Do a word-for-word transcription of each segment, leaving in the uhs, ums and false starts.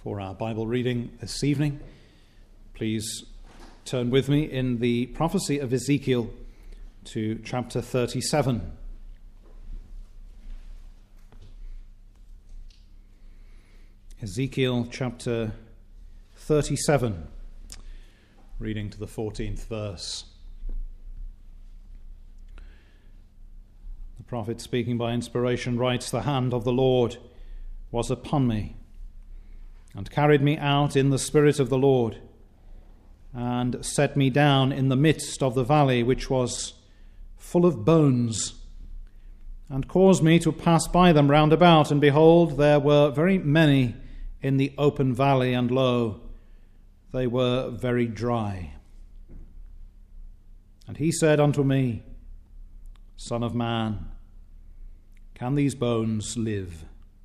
For our Bible reading this evening, please turn with me in the prophecy of Ezekiel to chapter thirty-seven. Ezekiel chapter thirty-seven, reading to the fourteenth verse. The prophet, speaking by inspiration, writes, "The hand of the Lord was upon me, and carried me out in the spirit of the Lord, and set me down in the midst of the valley which was full of bones, and caused me to pass by them round about. And behold, there were very many in the open valley, and lo, they were very dry. And he said unto me, Son of man, can these bones live?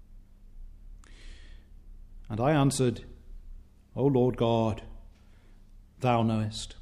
And I answered, O Lord God, thou knowest.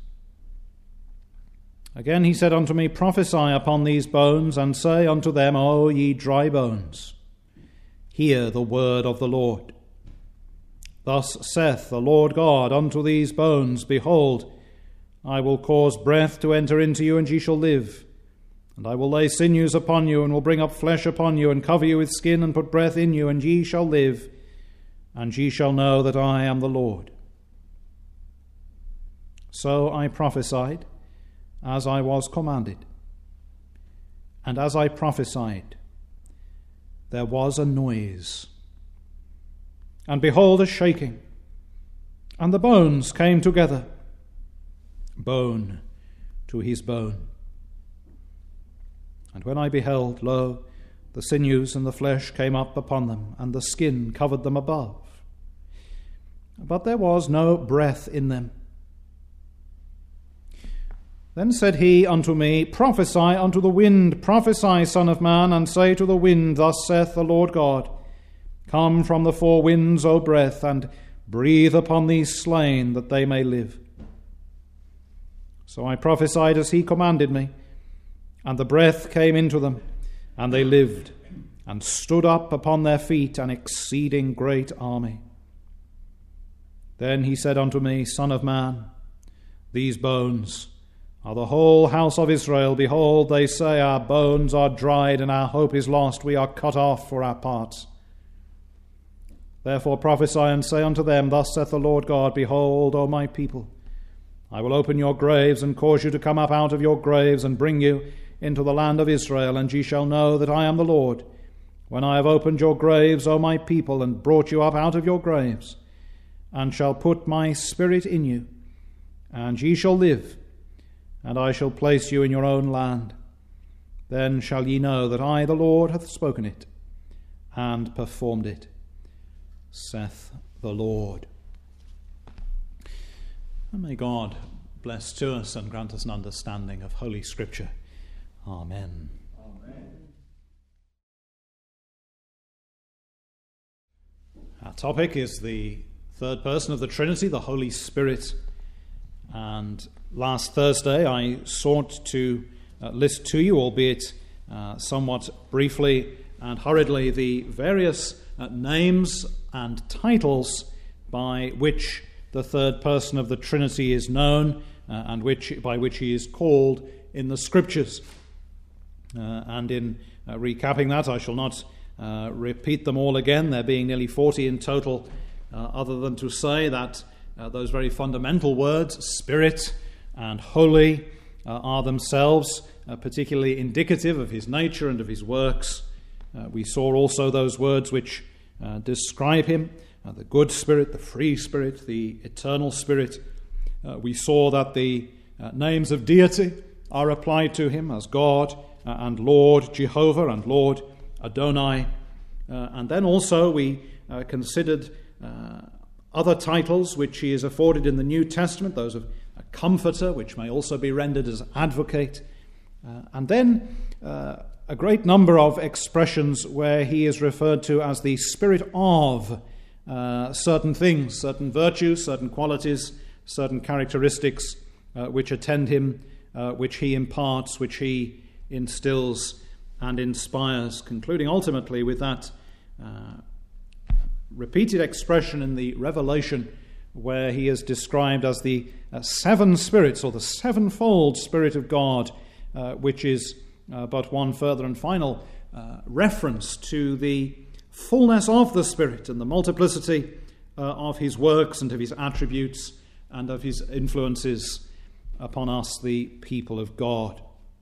Again he said unto me, Prophesy upon these bones, and say unto them, O ye dry bones, hear the word of the Lord. Thus saith the Lord God unto these bones, Behold, I will cause breath to enter into you, and ye shall live. And I will lay sinews upon you, and will bring up flesh upon you, and cover you with skin, and put breath in you, and ye shall live. And ye shall know that I am the Lord. So I prophesied, as I was commanded. And as I prophesied, there was a noise. And behold, a shaking. And the bones came together, bone to his bone. And when I beheld, lo, the sinews and the flesh came up upon them, and the skin covered them above. But there was no breath in them. Then said he unto me, Prophesy unto the wind, prophesy, Son of man, and say to the wind, Thus saith the Lord God, Come from the four winds, O breath, and breathe upon these slain, that they may live. So I prophesied as he commanded me, and the breath came into them, and they lived, and stood up upon their feet, an exceeding great army. Then he said unto me, Son of man, these bones are the whole house of Israel. Behold, they say, Our bones are dried, and our hope is lost. We are cut off for our parts. Therefore prophesy and say unto them, Thus saith the Lord God, Behold, O my people, I will open your graves, and cause you to come up out of your graves, and bring you into the land of Israel, and ye shall know that I am the Lord, when I have opened your graves, O my people, and brought you up out of your graves, and shall put my spirit in you, and ye shall live, and I shall place you in your own land. Then shall ye know that I, the Lord, hath spoken it, and performed it, saith the Lord. And may God bless to us and grant us an understanding of Holy Scripture. Amen. Amen. Our topic is the third person of the Trinity, the Holy Spirit. And last Thursday I sought to uh, list to you, albeit uh, somewhat briefly and hurriedly, the various uh, names and titles by which the third person of the Trinity is known uh, and which by which he is called in the Scriptures. Uh, and in uh, recapping that, I shall not uh, repeat them all again, there being nearly forty in total, uh, other than to say that uh, those very fundamental words, Spirit and Holy, uh, are themselves uh, particularly indicative of his nature and of his works. Uh, we saw also those words which uh, describe him, uh, the good Spirit, the free Spirit, the eternal Spirit. Uh, we saw that the uh, names of deity are applied to him as God uh, and Lord Jehovah and Lord Adonai. Uh, and then also we uh, considered uh, other titles which he is afforded in the New Testament, those of a Comforter, which may also be rendered as Advocate. Uh, and then uh, a great number of expressions where he is referred to as the Spirit of uh, certain things, certain virtues, certain qualities, certain characteristics uh, which attend him, uh, which he imparts, which he instills and inspires, concluding ultimately with that uh, repeated expression in the Revelation where he is described as the uh, seven spirits, or the sevenfold Spirit of God, uh, which is uh, but one further and final uh, reference to the fullness of the Spirit and the multiplicity uh, of his works and of his attributes and of his influences upon us, the people of God.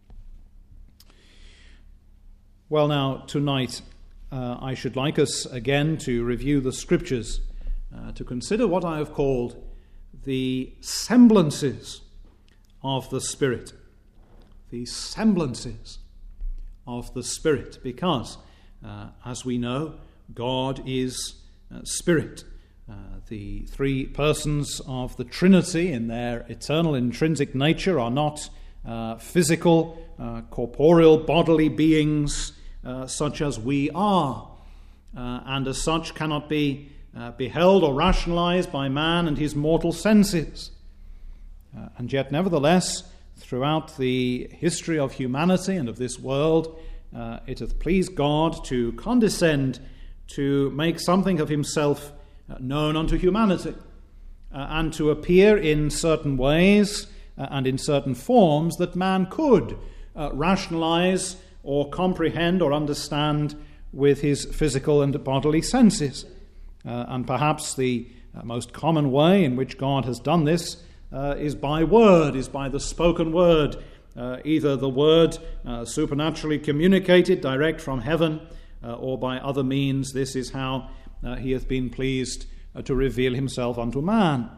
Well, now, tonight uh, I should like us again to review the Scriptures, uh, to consider what I have called the semblances of the Spirit. The semblances of the Spirit, because, uh, as we know, God is uh, Spirit. Uh, the three persons of the Trinity in their eternal intrinsic nature are not uh, physical, uh, corporeal, bodily beings uh, such as we are, uh, and as such cannot be uh, beheld or rationalized by man and his mortal senses. Uh, and yet, nevertheless, throughout the history of humanity and of this world, uh, it hath pleased God to condescend to make something of himself known unto humanity, uh, and to appear in certain ways uh, and in certain forms that man could uh, rationalize or comprehend or understand with his physical and bodily senses. Uh, and perhaps the uh, most common way in which God has done this uh, is by word, is by the spoken word, uh, either the word uh, supernaturally communicated direct from heaven, uh, or by other means. This is how Uh, he hath been pleased uh, to reveal himself unto man.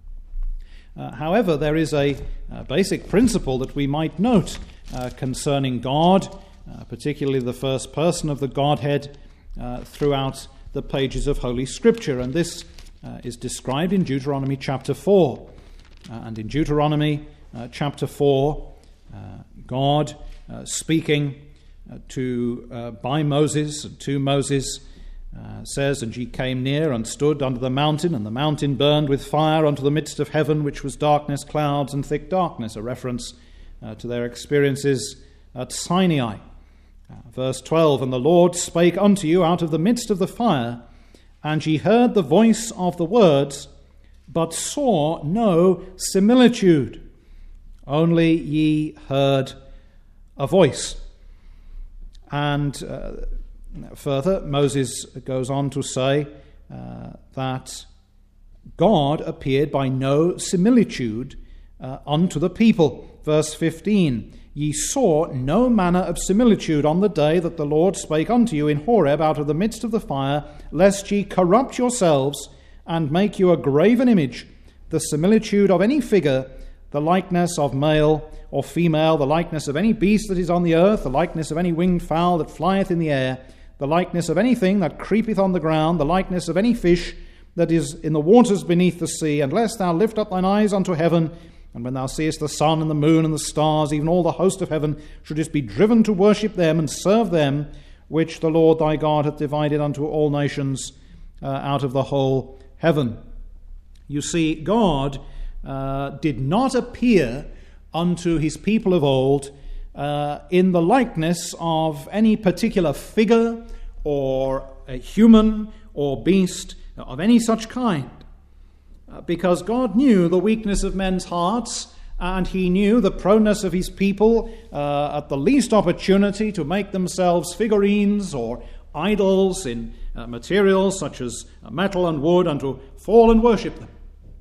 Uh, however, there is a, a basic principle that we might note uh, concerning God, uh, particularly the first person of the Godhead, uh, throughout the pages of Holy Scripture. And this uh, is described in Deuteronomy chapter four. Uh, and in Deuteronomy uh, chapter four, uh, God uh, speaking uh, to uh, by Moses, to Moses, Uh, says, "And ye came near and stood under the mountain, and the mountain burned with fire unto the midst of heaven, which was darkness, clouds, and thick darkness," a reference uh, to their experiences at Sinai. Uh, verse twelve, "And the Lord spake unto you out of the midst of the fire, and ye heard the voice of the words, but saw no similitude, only ye heard a voice." And uh, further, Moses goes on to say uh, that God appeared by no similitude uh, unto the people. Verse fifteen, "Ye saw no manner of similitude on the day that the Lord spake unto you in Horeb out of the midst of the fire, lest ye corrupt yourselves and make you a graven image, the similitude of any figure, the likeness of male or female, the likeness of any beast that is on the earth, the likeness of any winged fowl that flieth in the air, the likeness of anything that creepeth on the ground, the likeness of any fish that is in the waters beneath the sea, unless thou lift up thine eyes unto heaven, and when thou seest the sun and the moon and the stars, even all the host of heaven, shouldest be driven to worship them and serve them, which the Lord thy God hath divided unto all nations uh, out of the whole heaven." You see, God uh, did not appear unto his people of old Uh, in the likeness of any particular figure or a human or beast of any such kind, uh, because God knew the weakness of men's hearts, and he knew the proneness of his people uh, at the least opportunity to make themselves figurines or idols in uh, materials such as metal and wood, and to fall and worship them.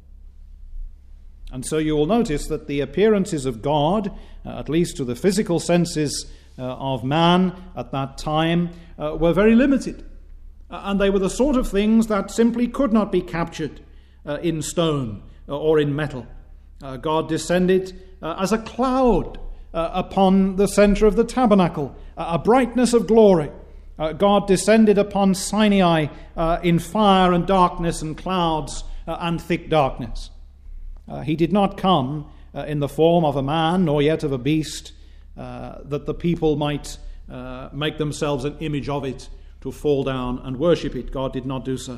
And so you will notice that the appearances of God, uh, at least to the physical senses uh, of man at that time, uh, were very limited. Uh, and they were the sort of things that simply could not be captured uh, in stone or in metal. Uh, God descended uh, as a cloud uh, upon the center of the tabernacle, uh, a brightness of glory. Uh, God descended upon Sinai uh, in fire and darkness and clouds uh, and thick darkness. Uh, he did not come uh, in the form of a man, nor yet of a beast, uh, that the people might uh, make themselves an image of it to fall down and worship it. God did not do so.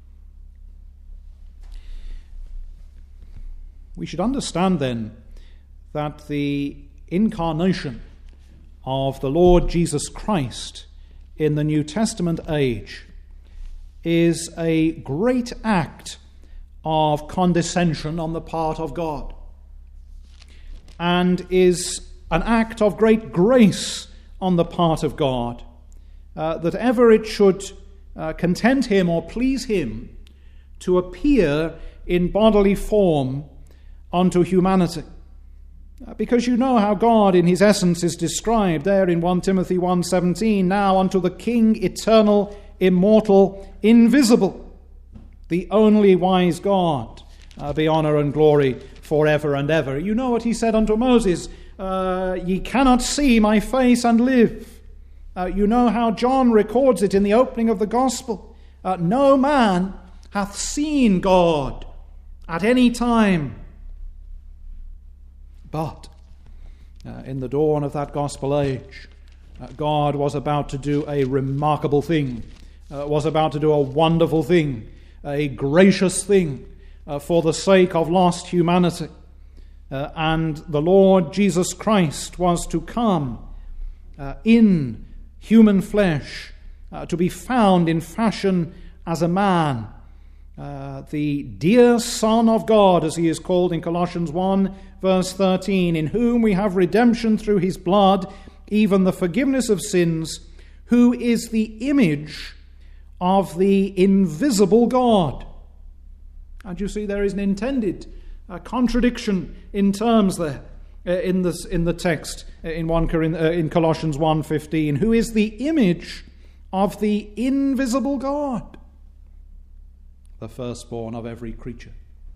We should understand then that the incarnation of the Lord Jesus Christ in the New Testament age is a great act of condescension on the part of God, and is an act of great grace on the part of God, uh, that ever it should uh, content him or please him to appear in bodily form unto humanity. Uh, because you know how God in his essence is described there in First Timothy one seventeen, now unto the King eternal, immortal, invisible, the only wise God, uh, be honour and glory forever and ever. You know what he said unto Moses, uh, ye cannot see my face and live. Uh, you know how John records it in the opening of the gospel. Uh, no man hath seen God at any time. But uh, in the dawn of that gospel age, uh, God was about to do a remarkable thing, uh, was about to do a wonderful thing, a gracious thing uh, for the sake of lost humanity. Uh, and the Lord Jesus Christ was to come uh, in human flesh, uh, to be found in fashion as a man. Uh, the dear Son of God, as he is called in Colossians one, verse thirteen, in whom we have redemption through his blood, even the forgiveness of sins, who is the image of the invisible God. And you see, there is an intended uh, contradiction in terms there uh, in this in the text uh, in one Corinth, uh, in Colossians one fifteen, who is the image of the invisible God, the firstborn of every creature.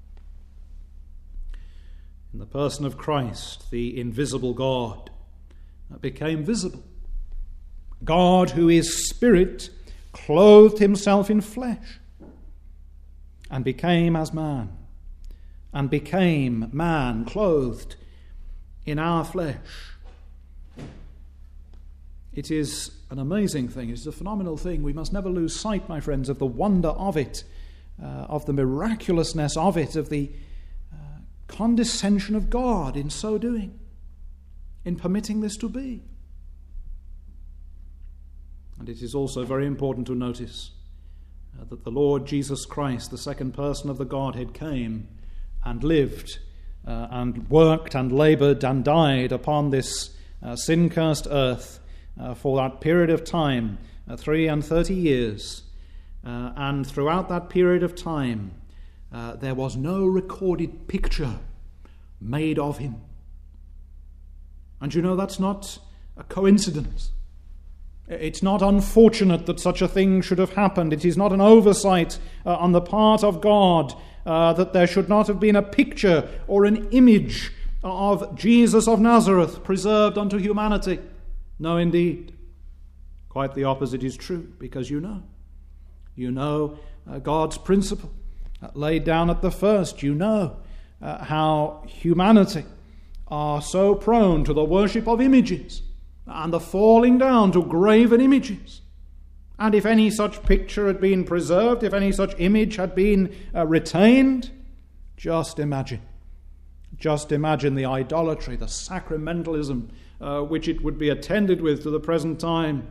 In the person of Christ, the invisible God became visible. God, who is spirit, clothed himself in flesh and became as man, and became man clothed in our flesh. It is an amazing thing. It is a phenomenal thing. We must never lose sight, my friends, of the wonder of it, uh, of the miraculousness of it, of the uh, condescension of God in so doing, in permitting this to be. And it is also very important to notice uh, that the Lord Jesus Christ, the second person of the Godhead, came and lived uh, and worked and laboured and died upon this uh, sin-cursed earth uh, for that period of time, uh, three and thirty years. Uh, and throughout that period of time, uh, there was no recorded picture made of him. And you know, that's not a coincidence. It's not unfortunate that such a thing should have happened. It is not an oversight uh, on the part of God uh, that there should not have been a picture or an image of Jesus of Nazareth preserved unto humanity. No, indeed. Quite the opposite is true, because you know. You know uh, God's principle uh, laid down at the first. You know uh, how humanity are so prone to the worship of images and the falling down to graven images. And if any such picture had been preserved, if any such image had been uh, retained, just imagine. Just imagine the idolatry, the sacramentalism uh, which it would be attended with to the present time.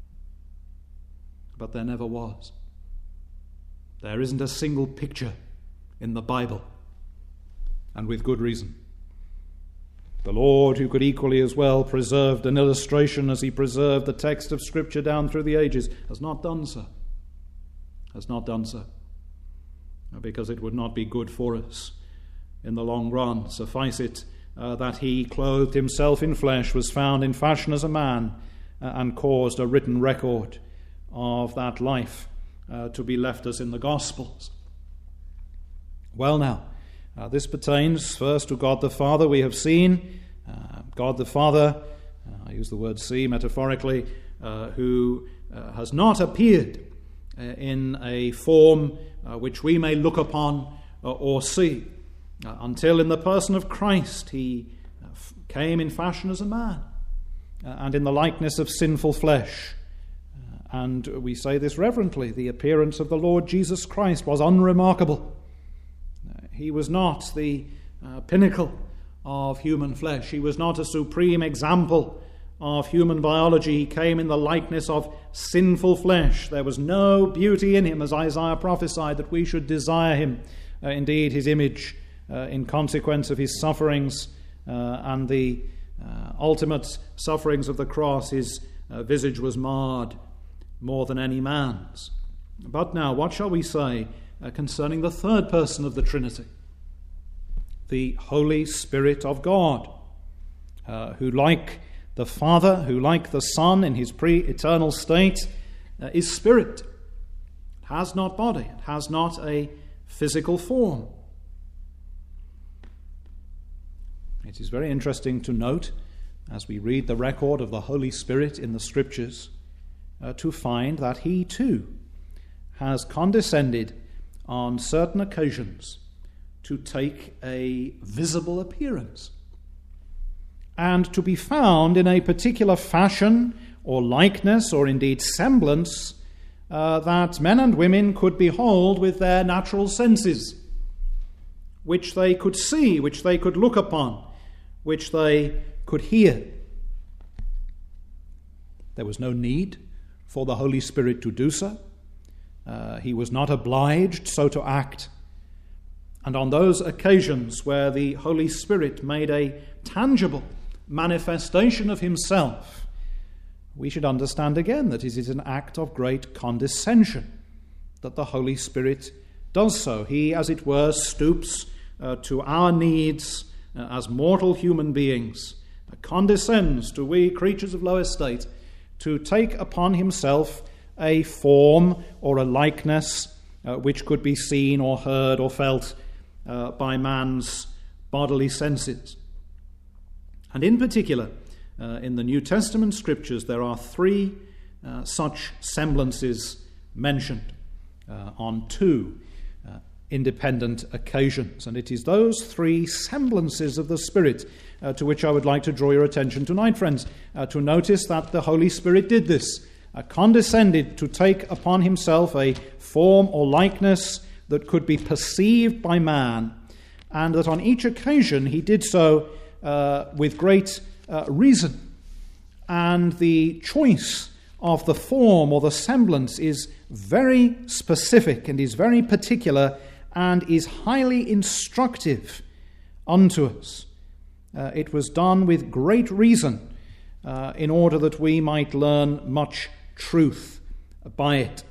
But there never was. There isn't a single picture in the Bible, and with good reason. The Lord, who could equally as well preserve an illustration as he preserved the text of Scripture down through the ages, has not done so. Has not done so. Because it would not be good for us in the long run. Suffice it uh, that he clothed himself in flesh, was found in fashion as a man, uh, and caused a written record of that life uh, to be left us in the Gospels. Well now, Uh, this pertains first to God the Father. We have seen uh, God the Father, uh, I use the word see metaphorically, uh, who uh, has not appeared uh, in a form uh, which we may look upon uh, or see, uh, until in the person of Christ he uh, f- came in fashion as a man uh, and in the likeness of sinful flesh. Uh, and we say this reverently, the appearance of the Lord Jesus Christ was unremarkable. He was not the uh, pinnacle of human flesh. He was not a supreme example of human biology. He came in the likeness of sinful flesh. There was no beauty in him, as Isaiah prophesied, that we should desire him. Uh, indeed, his image, uh, in consequence of his sufferings uh, and the uh, ultimate sufferings of the cross, his uh, visage was marred more than any man's. But now, what shall we say uh, concerning the third person of the Trinity? The Holy Spirit of God, uh, who like the Father, who like the Son in his pre-eternal state, uh, is spirit. It has not body. It has not a physical form. It is very interesting to note, as we read the record of the Holy Spirit in the Scriptures, uh, to find that he too has condescended on certain occasions to take a visible appearance, and to be found in a particular fashion or likeness or indeed semblance uh, that men and women could behold with their natural senses, which they could see, which they could look upon, which they could hear. There was no need for the Holy Spirit to do so. Uh, he was not obliged so to act. And on those occasions where the Holy Spirit made a tangible manifestation of himself, we should understand again that it is an act of great condescension that the Holy Spirit does so. He, as it were, stoops uh, to our needs uh, as mortal human beings, uh, condescends to we creatures of low estate to take upon himself a form or a likeness uh, which could be seen or heard or felt uh, by man's bodily senses. And in particular, uh, in the New Testament Scriptures, there are three uh, such semblances mentioned uh, on two uh, independent occasions. And it is those three semblances of the Spirit uh, to which I would like to draw your attention tonight, friends, uh, to notice that the Holy Spirit did this, uh, condescended to take upon himself a form or likeness that could be perceived by man, and that on each occasion he did so Uh, with great uh, reason. And the choice of the form or the semblance is very specific and is very particular and is highly instructive unto us. Uh, it was done with great reason uh, in order that we might learn much truth by it.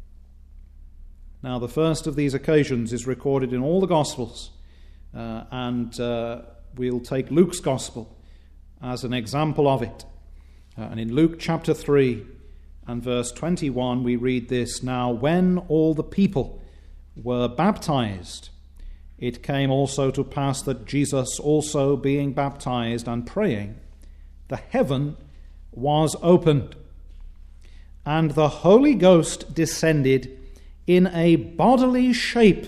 Now, the first of these occasions is recorded in all the Gospels, uh, and uh, we'll take Luke's Gospel as an example of it. Uh, and in Luke chapter three and verse twenty-one, we read this: "Now when all the people were baptized, it came also to pass that Jesus also being baptized and praying, the heaven was opened, and the Holy Ghost descended in a bodily shape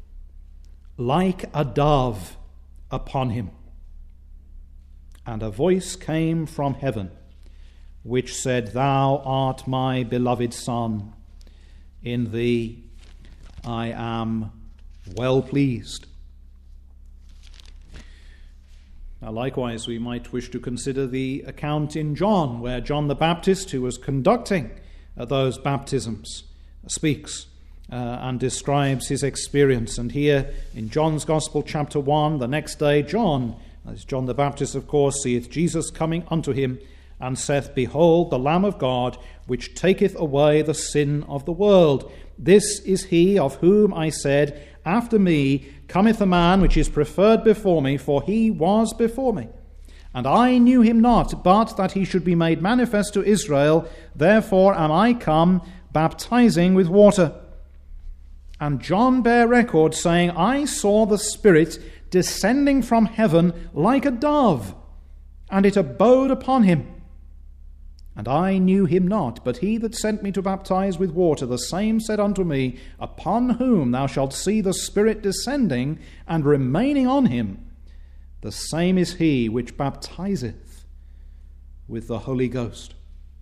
like a dove upon him. And a voice came from heaven, which said, Thou art my beloved Son, in thee I am well pleased." Now, likewise, we might wish to consider the account in John, where John the Baptist, who was conducting uh, those baptisms, speaks Uh, and describes his experience. And here in John's Gospel, chapter one, the next day, John, as John the Baptist, of course, seeth Jesus coming unto him, and saith, Behold, the Lamb of God, which taketh away the sin of the world. This is he of whom I said, After me cometh a man which is preferred before me, for he was before me. And I knew him not, but that he should be made manifest to Israel. Therefore am I come, baptizing with water. And John bare record, saying, I saw the Spirit descending from heaven like a dove, and it abode upon him. And I knew him not, but he that sent me to baptize with water, the same said unto me, Upon whom thou shalt see the Spirit descending and remaining on him, the same is he which baptizeth with the Holy Ghost.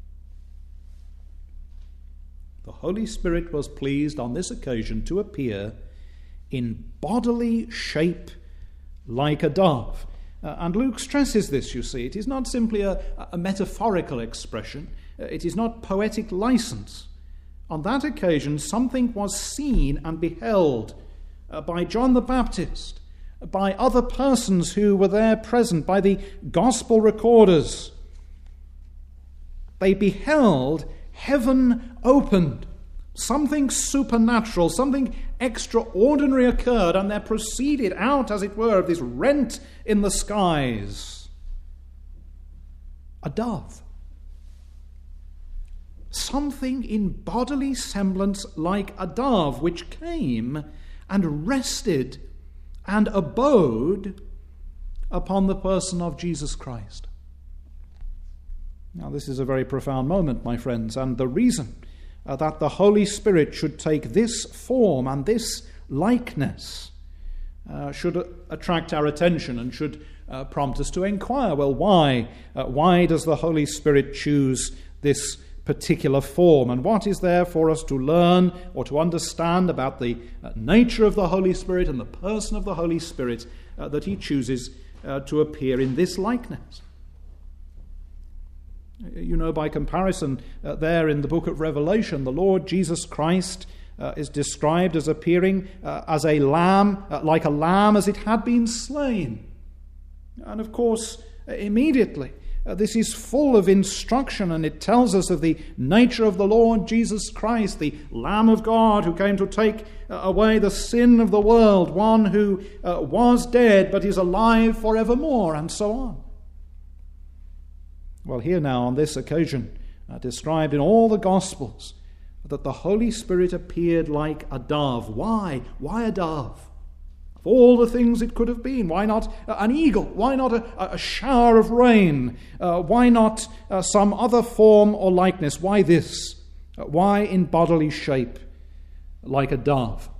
The Holy Spirit was pleased on this occasion to appear in bodily shape like a dove. Uh, and Luke stresses this, you see. It is not simply a, a metaphorical expression. Uh, it is not poetic license. On that occasion, something was seen and beheld uh, by John the Baptist, by other persons who were there present, by the gospel recorders. They beheld heaven opened. Something supernatural, something extraordinary occurred, and there proceeded out, as it were, of this rent in the skies, a dove. Something in bodily semblance like a dove, which came and rested and abode upon the person of Jesus Christ. Now, this is a very profound moment, my friends, and the reason uh, that the Holy Spirit should take this form and this likeness uh, should uh, attract our attention and should uh, prompt us to inquire, well, why? Uh, why does the Holy Spirit choose this particular form? And what is there for us to learn or to understand about the uh, nature of the Holy Spirit and the person of the Holy Spirit uh, that he chooses uh, to appear in this likeness? You know, by comparison, uh, there in the book of Revelation, the Lord Jesus Christ uh, is described as appearing uh, as a lamb, uh, like a lamb as it had been slain. And of course, uh, immediately, uh, this is full of instruction, and it tells us of the nature of the Lord Jesus Christ, the Lamb of God who came to take uh, away the sin of the world, one who uh, was dead but is alive forevermore, and so on. Well, here now, on this occasion, uh, described in all the Gospels, that the Holy Spirit appeared like a dove. Why? Why a dove? Of all the things it could have been, why not an eagle? Why not a, a shower of rain? Uh, why not uh, some other form or likeness? Why this? Uh, why in bodily shape like a dove?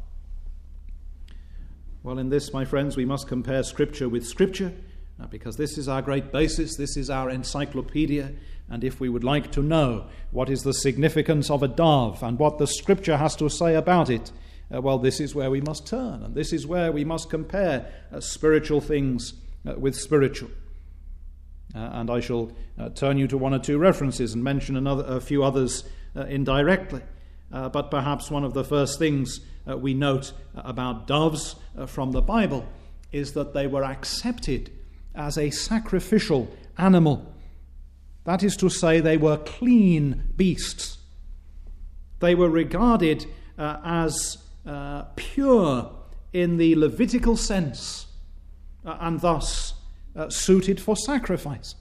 Well, in this, my friends, we must compare Scripture with Scripture, because this is our great basis, this is our encyclopedia, and if we would like to know what is the significance of a dove and what the Scripture has to say about it, uh, well, this is where we must turn, and this is where we must compare uh, spiritual things uh, with spiritual. Uh, and I shall uh, turn you to one or two references and mention another, a few others uh, indirectly. Uh, but perhaps one of the first things uh, we note about doves uh, from the Bible is that they were accepted as a sacrificial animal. That is to say, they were clean beasts. They were regarded uh, as uh, pure in the Levitical sense, uh, and thus uh, suited for sacrifice.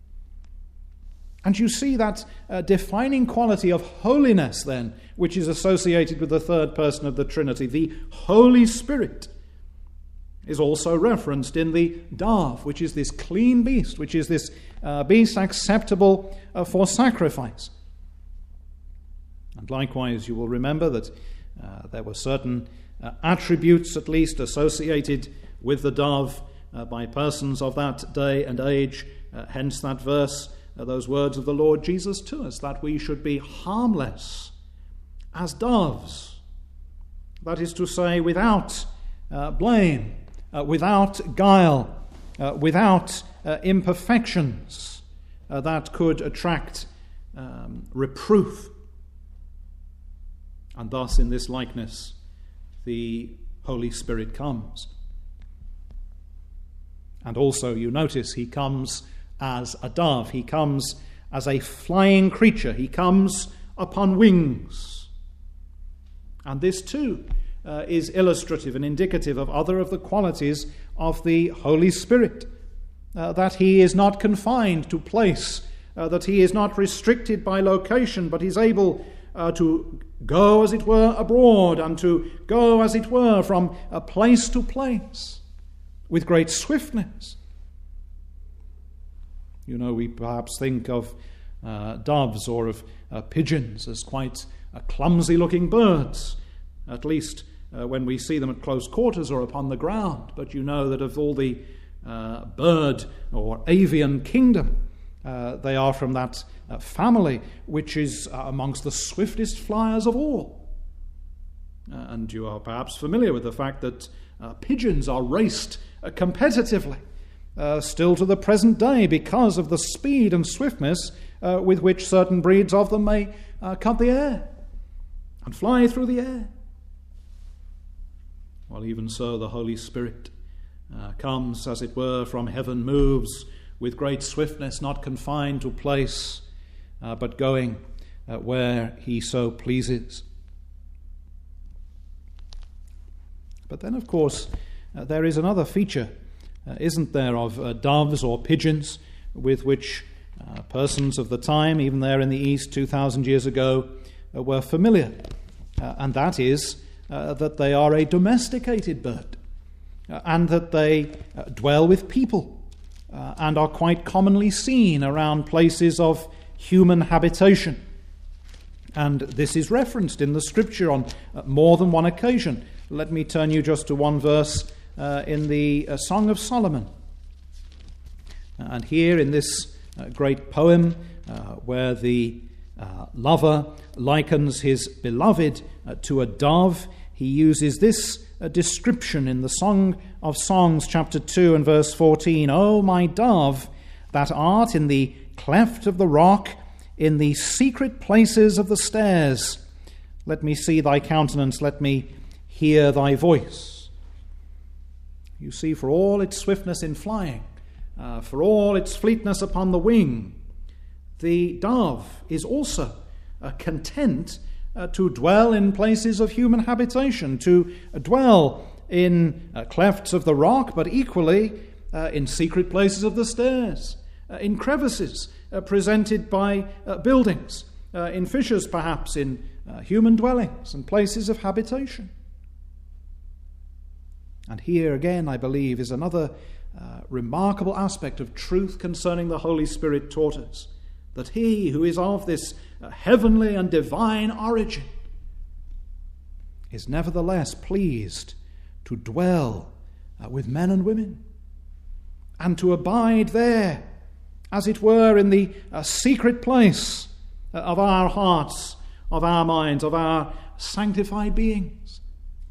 And you see that uh, defining quality of holiness then, which is associated with the third person of the Trinity, the Holy Spirit, is also referenced in the dove, which is this clean beast, which is this uh, beast acceptable uh, for sacrifice. And likewise, you will remember that uh, there were certain uh, attributes, at least, associated with the dove uh, by persons of that day and age, uh, hence that verse, uh, those words of the Lord Jesus to us, that we should be harmless as doves. That is to say, without uh, blame, Uh, without guile, uh, without uh, imperfections uh, that could attract um, reproof. And thus, in this likeness, the Holy Spirit comes. And also, you notice, he comes as a dove. He comes as a flying creature. He comes upon wings. And this, too, Uh, is illustrative and indicative of other of the qualities of the Holy Spirit, uh, that he is not confined to place, uh, that he is not restricted by location, but is able uh, to go, as it were, abroad, and to go, as it were, from uh, place to place with great swiftness. You know, we perhaps think of uh, doves or of uh, pigeons as quite uh, clumsy-looking birds, at least uh, when we see them at close quarters or upon the ground. But you know that of all the uh, bird or avian kingdom, uh, they are from that uh, family which is uh, amongst the swiftest flyers of all. Uh, and you are perhaps familiar with the fact that uh, pigeons are raced uh, competitively uh, still to the present day because of the speed and swiftness uh, with which certain breeds of them may uh, cut the air and fly through the air. Well, even so, the Holy Spirit uh, comes, as it were, from heaven, moves with great swiftness, not confined to place, uh, but going uh, where he so pleases. But then, of course, uh, there is another feature, uh, isn't there, of uh, doves or pigeons with which uh, persons of the time, even there in the East two thousand years ago, uh, were familiar. Uh, and that is uh, that they are a domesticated bird uh, and that they uh, dwell with people uh, and are quite commonly seen around places of human habitation. And this is referenced in the Scripture on uh, more than one occasion. Let me turn you just to one verse uh, in the uh, Song of Solomon. And here in this uh, great poem uh, where the uh, lover likens his beloved uh, to a dove, he uses this uh, description in the Song of Songs, chapter two and verse fourteen. O my dove, that art in the cleft of the rock, in the secret places of the stairs, let me see thy countenance, let me hear thy voice. You see, for all its swiftness in flying, uh, for all its fleetness upon the wing, the dove is also uh, content uh, to dwell in places of human habitation, to uh, dwell in uh, clefts of the rock, but equally uh, in secret places of the stairs, uh, in crevices uh, presented by uh, buildings, uh, in fissures perhaps, in uh, human dwellings and places of habitation. And here again, I believe, is another uh, remarkable aspect of truth concerning the Holy Spirit taught us, that he who is of this uh, heavenly and divine origin is nevertheless pleased to dwell uh, with men and women and to abide there, as it were, in the uh, secret place uh, of our hearts, of our minds, of our sanctified beings,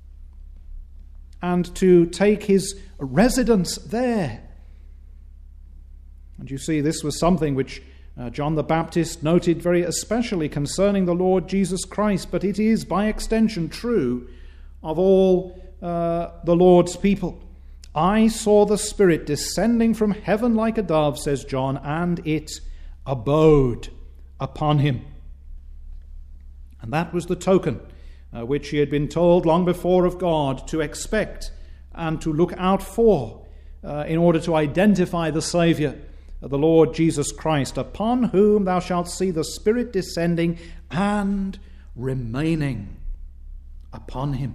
and to take his residence there. And you see, this was something which uh, John the Baptist noted very especially concerning the Lord Jesus Christ, but it is by extension true of all uh, the Lord's people. I saw the Spirit descending from heaven like a dove, says John, and it abode upon him. And that was the token Uh, which he had been told long before of God to expect and to look out for uh, in order to identify the Saviour, uh, the Lord Jesus Christ, upon whom thou shalt see the Spirit descending and remaining upon him.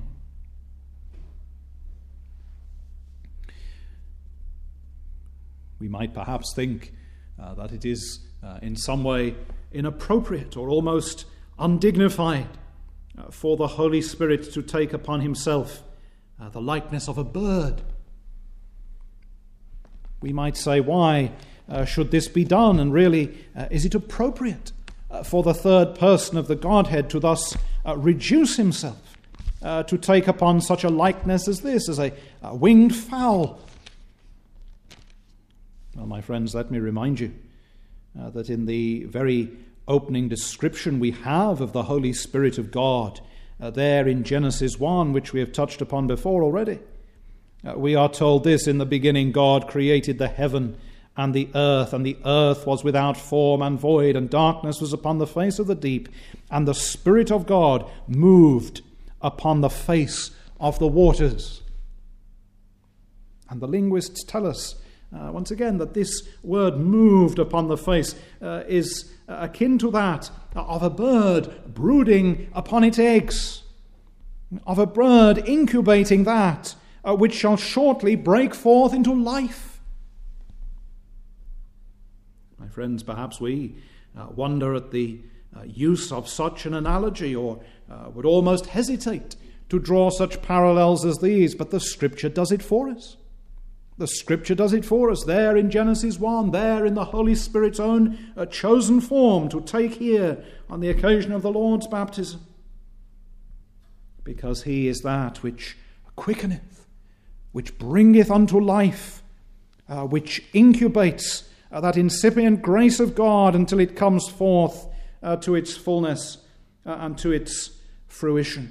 We might perhaps think uh, that it is uh, in some way inappropriate or almost undignified Uh, for the Holy Spirit to take upon himself uh, the likeness of a bird. We might say, why uh, should this be done? And really, uh, is it appropriate uh, for the third person of the Godhead to thus uh, reduce himself, uh, to take upon such a likeness as this, as a, a winged fowl? Well, my friends, let me remind you uh, that in the very opening description we have of the Holy Spirit of God, uh, there in Genesis one, which we have touched upon before already, uh, we are told this: in the beginning God created the heaven and the earth, and the earth was without form and void, and darkness was upon the face of the deep, and the Spirit of God moved upon the face of the waters. And the linguists tell us Uh, once again, that this word moved upon the face uh, is uh, akin to that of a bird brooding upon its eggs, of a bird incubating that uh, which shall shortly break forth into life. My friends, perhaps we uh, wonder at the uh, use of such an analogy, or uh, would almost hesitate to draw such parallels as these, but the Scripture does it for us. The Scripture does it for us there in Genesis one, there in the Holy Spirit's own uh, chosen form to take here on the occasion of the Lord's baptism. Because he is that which quickeneth, which bringeth unto life, uh, which incubates uh, that incipient grace of God until it comes forth uh, to its fullness uh, and to its fruition.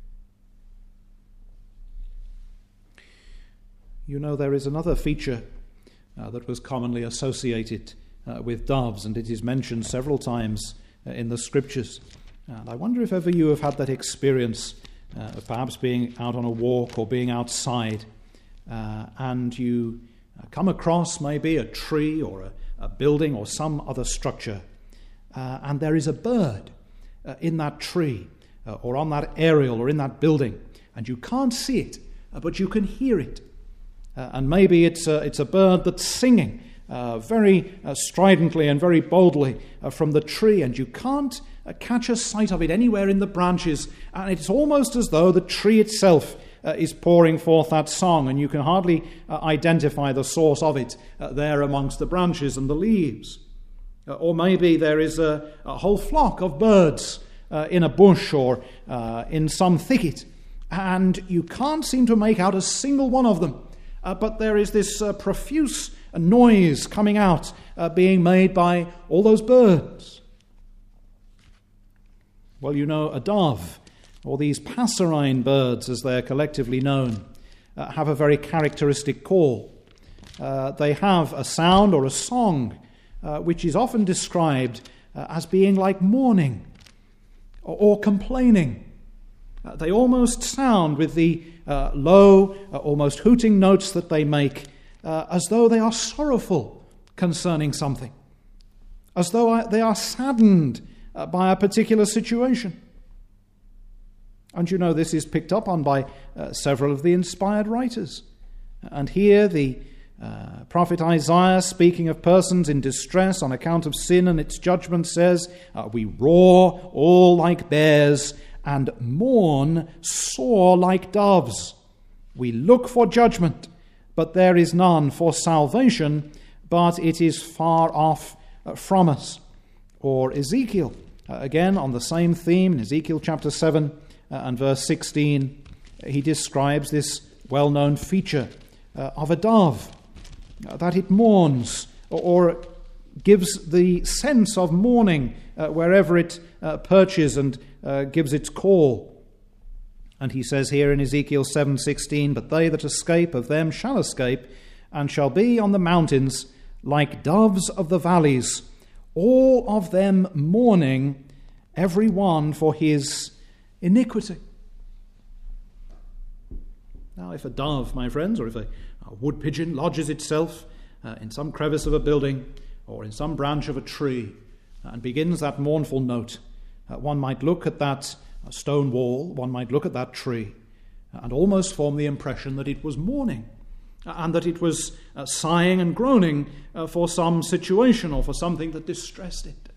You know, there is another feature uh, that was commonly associated uh, with doves, and it is mentioned several times uh, in the Scriptures. And I wonder if ever you have had that experience uh, of perhaps being out on a walk or being outside, uh, and you uh, come across maybe a tree or a, a building or some other structure, uh, and there is a bird uh, in that tree uh, or on that aerial or in that building, and you can't see it, uh, but you can hear it. Uh, and maybe it's a, it's a bird that's singing uh, very uh, stridently and very boldly uh, from the tree, and you can't uh, catch a sight of it anywhere in the branches, and it's almost as though the tree itself uh, is pouring forth that song, and you can hardly uh, identify the source of it uh, there amongst the branches and the leaves. Uh, or maybe there is a, a whole flock of birds uh, in a bush or uh, in some thicket, and you can't seem to make out a single one of them. Uh, but there is this uh, profuse noise coming out, uh, being made by all those birds. Well, you know, a dove, or these passerine birds as they're collectively known, uh, have a very characteristic call. Uh, they have a sound or a song uh, which is often described uh, as being like mourning or, or complaining. Uh, they almost sound with the uh, low, uh, almost hooting notes that they make, uh, as though they are sorrowful concerning something, as though I, they are saddened uh, by a particular situation. And you know, this is picked up on by uh, several of the inspired writers. And here the uh, prophet Isaiah, speaking of persons in distress on account of sin and its judgment, says, uh, we roar all like bears, and mourn sore like doves. We look for judgment, but there is none, for salvation, but it is far off from us. Or Ezekiel, uh, again on the same theme, in Ezekiel chapter seven uh, and verse sixteen, he describes this well-known feature uh, of a dove, uh, that it mourns, or, or gives the sense of mourning uh, wherever it uh, perches and Uh, gives its call. And he says here in Ezekiel seven sixteen, but they that escape of them shall escape, and shall be on the mountains like doves of the valleys, all of them mourning, every one for his iniquity. Now, if a dove, my friends, or if a, a wood pigeon lodges itself uh, in some crevice of a building or in some branch of a tree uh, and begins that mournful note, Uh, one might look at that uh, stone wall, one might look at that tree, uh, and almost form the impression that it was mourning, uh, and that it was uh, sighing and groaning uh, for some situation or for something that distressed it.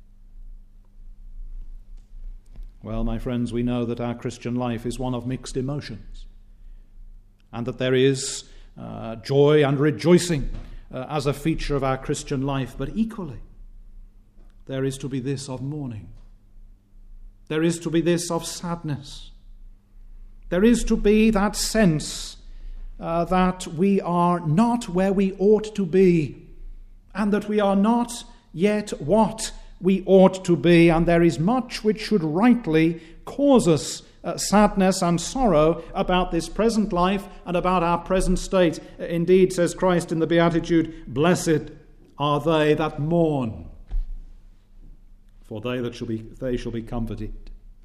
Well, my friends, we know that our Christian life is one of mixed emotions, and that there is uh, joy and rejoicing uh, as a feature of our Christian life, but equally there is to be this of mourning. There is to be this of sadness. There is to be that sense uh, that we are not where we ought to be, and that we are not yet what we ought to be, and there is much which should rightly cause us uh, sadness and sorrow about this present life and about our present state. Indeed, says Christ in the Beatitude, blessed are they that mourn, for they that shall be they shall be comforted.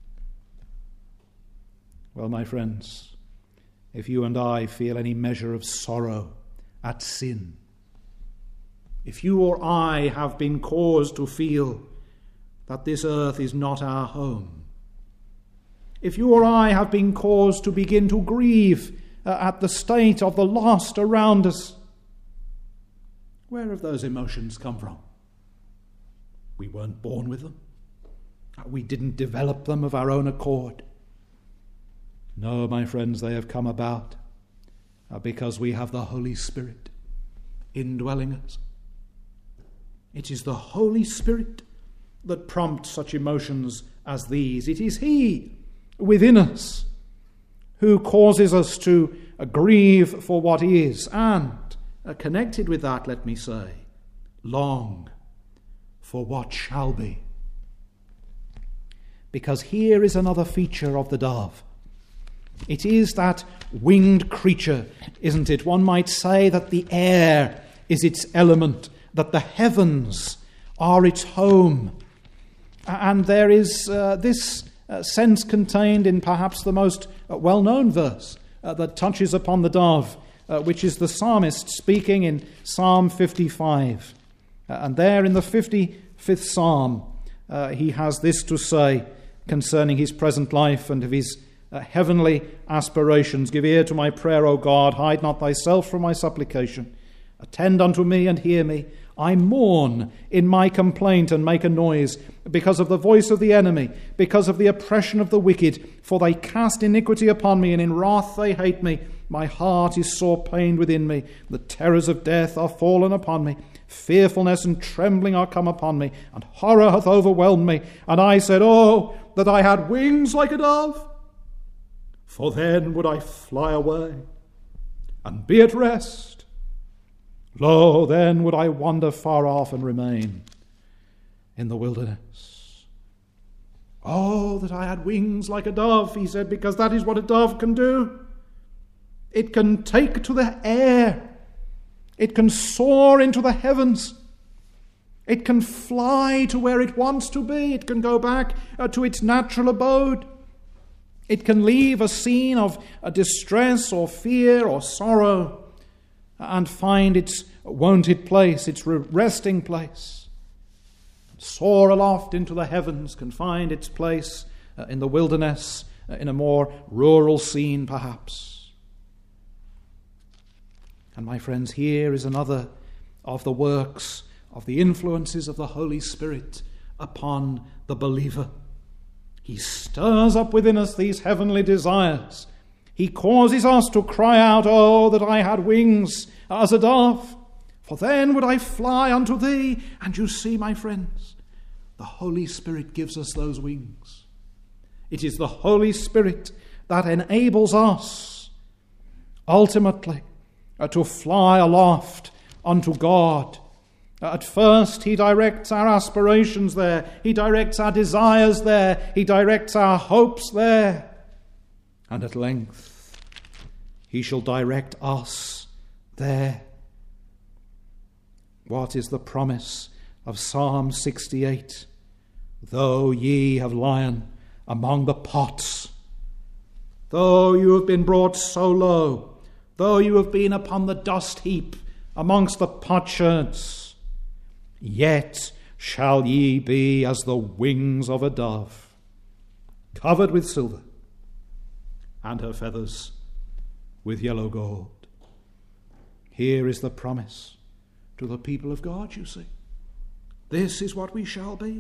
Well, my friends, if you and I feel any measure of sorrow at sin, if you or I have been caused to feel that this earth is not our home, if you or I have been caused to begin to grieve uh, at the state of the lost around us, where have those emotions come from? We weren't born with them. We didn't develop them of our own accord. No, my friends, they have come about because we have the Holy Spirit indwelling us. It is the Holy Spirit that prompts such emotions as these. It is He within us who causes us to grieve for what is and uh, connected with that, let me say, long for what shall be. Because here is another feature of the dove. It is that winged creature, isn't it? One might say that the air is its element, that the heavens are its home. And there is uh, this uh, sense contained in perhaps the most uh, well-known verse uh, that touches upon the dove, uh, which is the psalmist speaking in Psalm fifty-five. Uh, and there in the fifty-fifth Psalm, uh, he has this to say concerning his present life and of his uh, heavenly aspirations. Give ear to my prayer, O God, hide not thyself from my supplication. Attend unto me and hear me. I mourn in my complaint and make a noise because of the voice of the enemy, because of the oppression of the wicked. For they cast iniquity upon me, and in wrath they hate me. My heart is sore pained within me. The terrors of death are fallen upon me. Fearfulness and trembling are come upon me, and horror hath overwhelmed me. And I said, Oh, that I had wings like a dove! For then would I fly away and be at rest. Lo, then would I wander far off and remain in the wilderness. Oh, that I had wings like a dove, he said, because that is what a dove can do. It can take to the air. It can soar into the heavens. It can fly to where it wants to be. It can go back uh, to its natural abode. It can leave a scene of uh, distress or fear or sorrow and find its wonted place, its resting place. Soar aloft into the heavens, can find its place uh, in the wilderness, uh, in a more rural scene perhaps. And my friends, here is another of the works of the influences of the Holy Spirit upon the believer. He stirs up within us these heavenly desires. He causes us to cry out, Oh, that I had wings as a dove, for then would I fly unto thee. And you see, my friends, the Holy Spirit gives us those wings. It is the Holy Spirit that enables us ultimately uh, to fly aloft unto God. At first, he directs our aspirations there. He directs our desires there. He directs our hopes there. And at length, he shall direct us there. What is the promise of Psalm sixty-eight? Though ye have lain among the pots, though you have been brought so low, though you have been upon the dust heap amongst the potsherds, yet shall ye be as the wings of a dove, covered with silver, and her feathers with yellow gold. Here is the promise to the people of God, you see. This is what we shall be.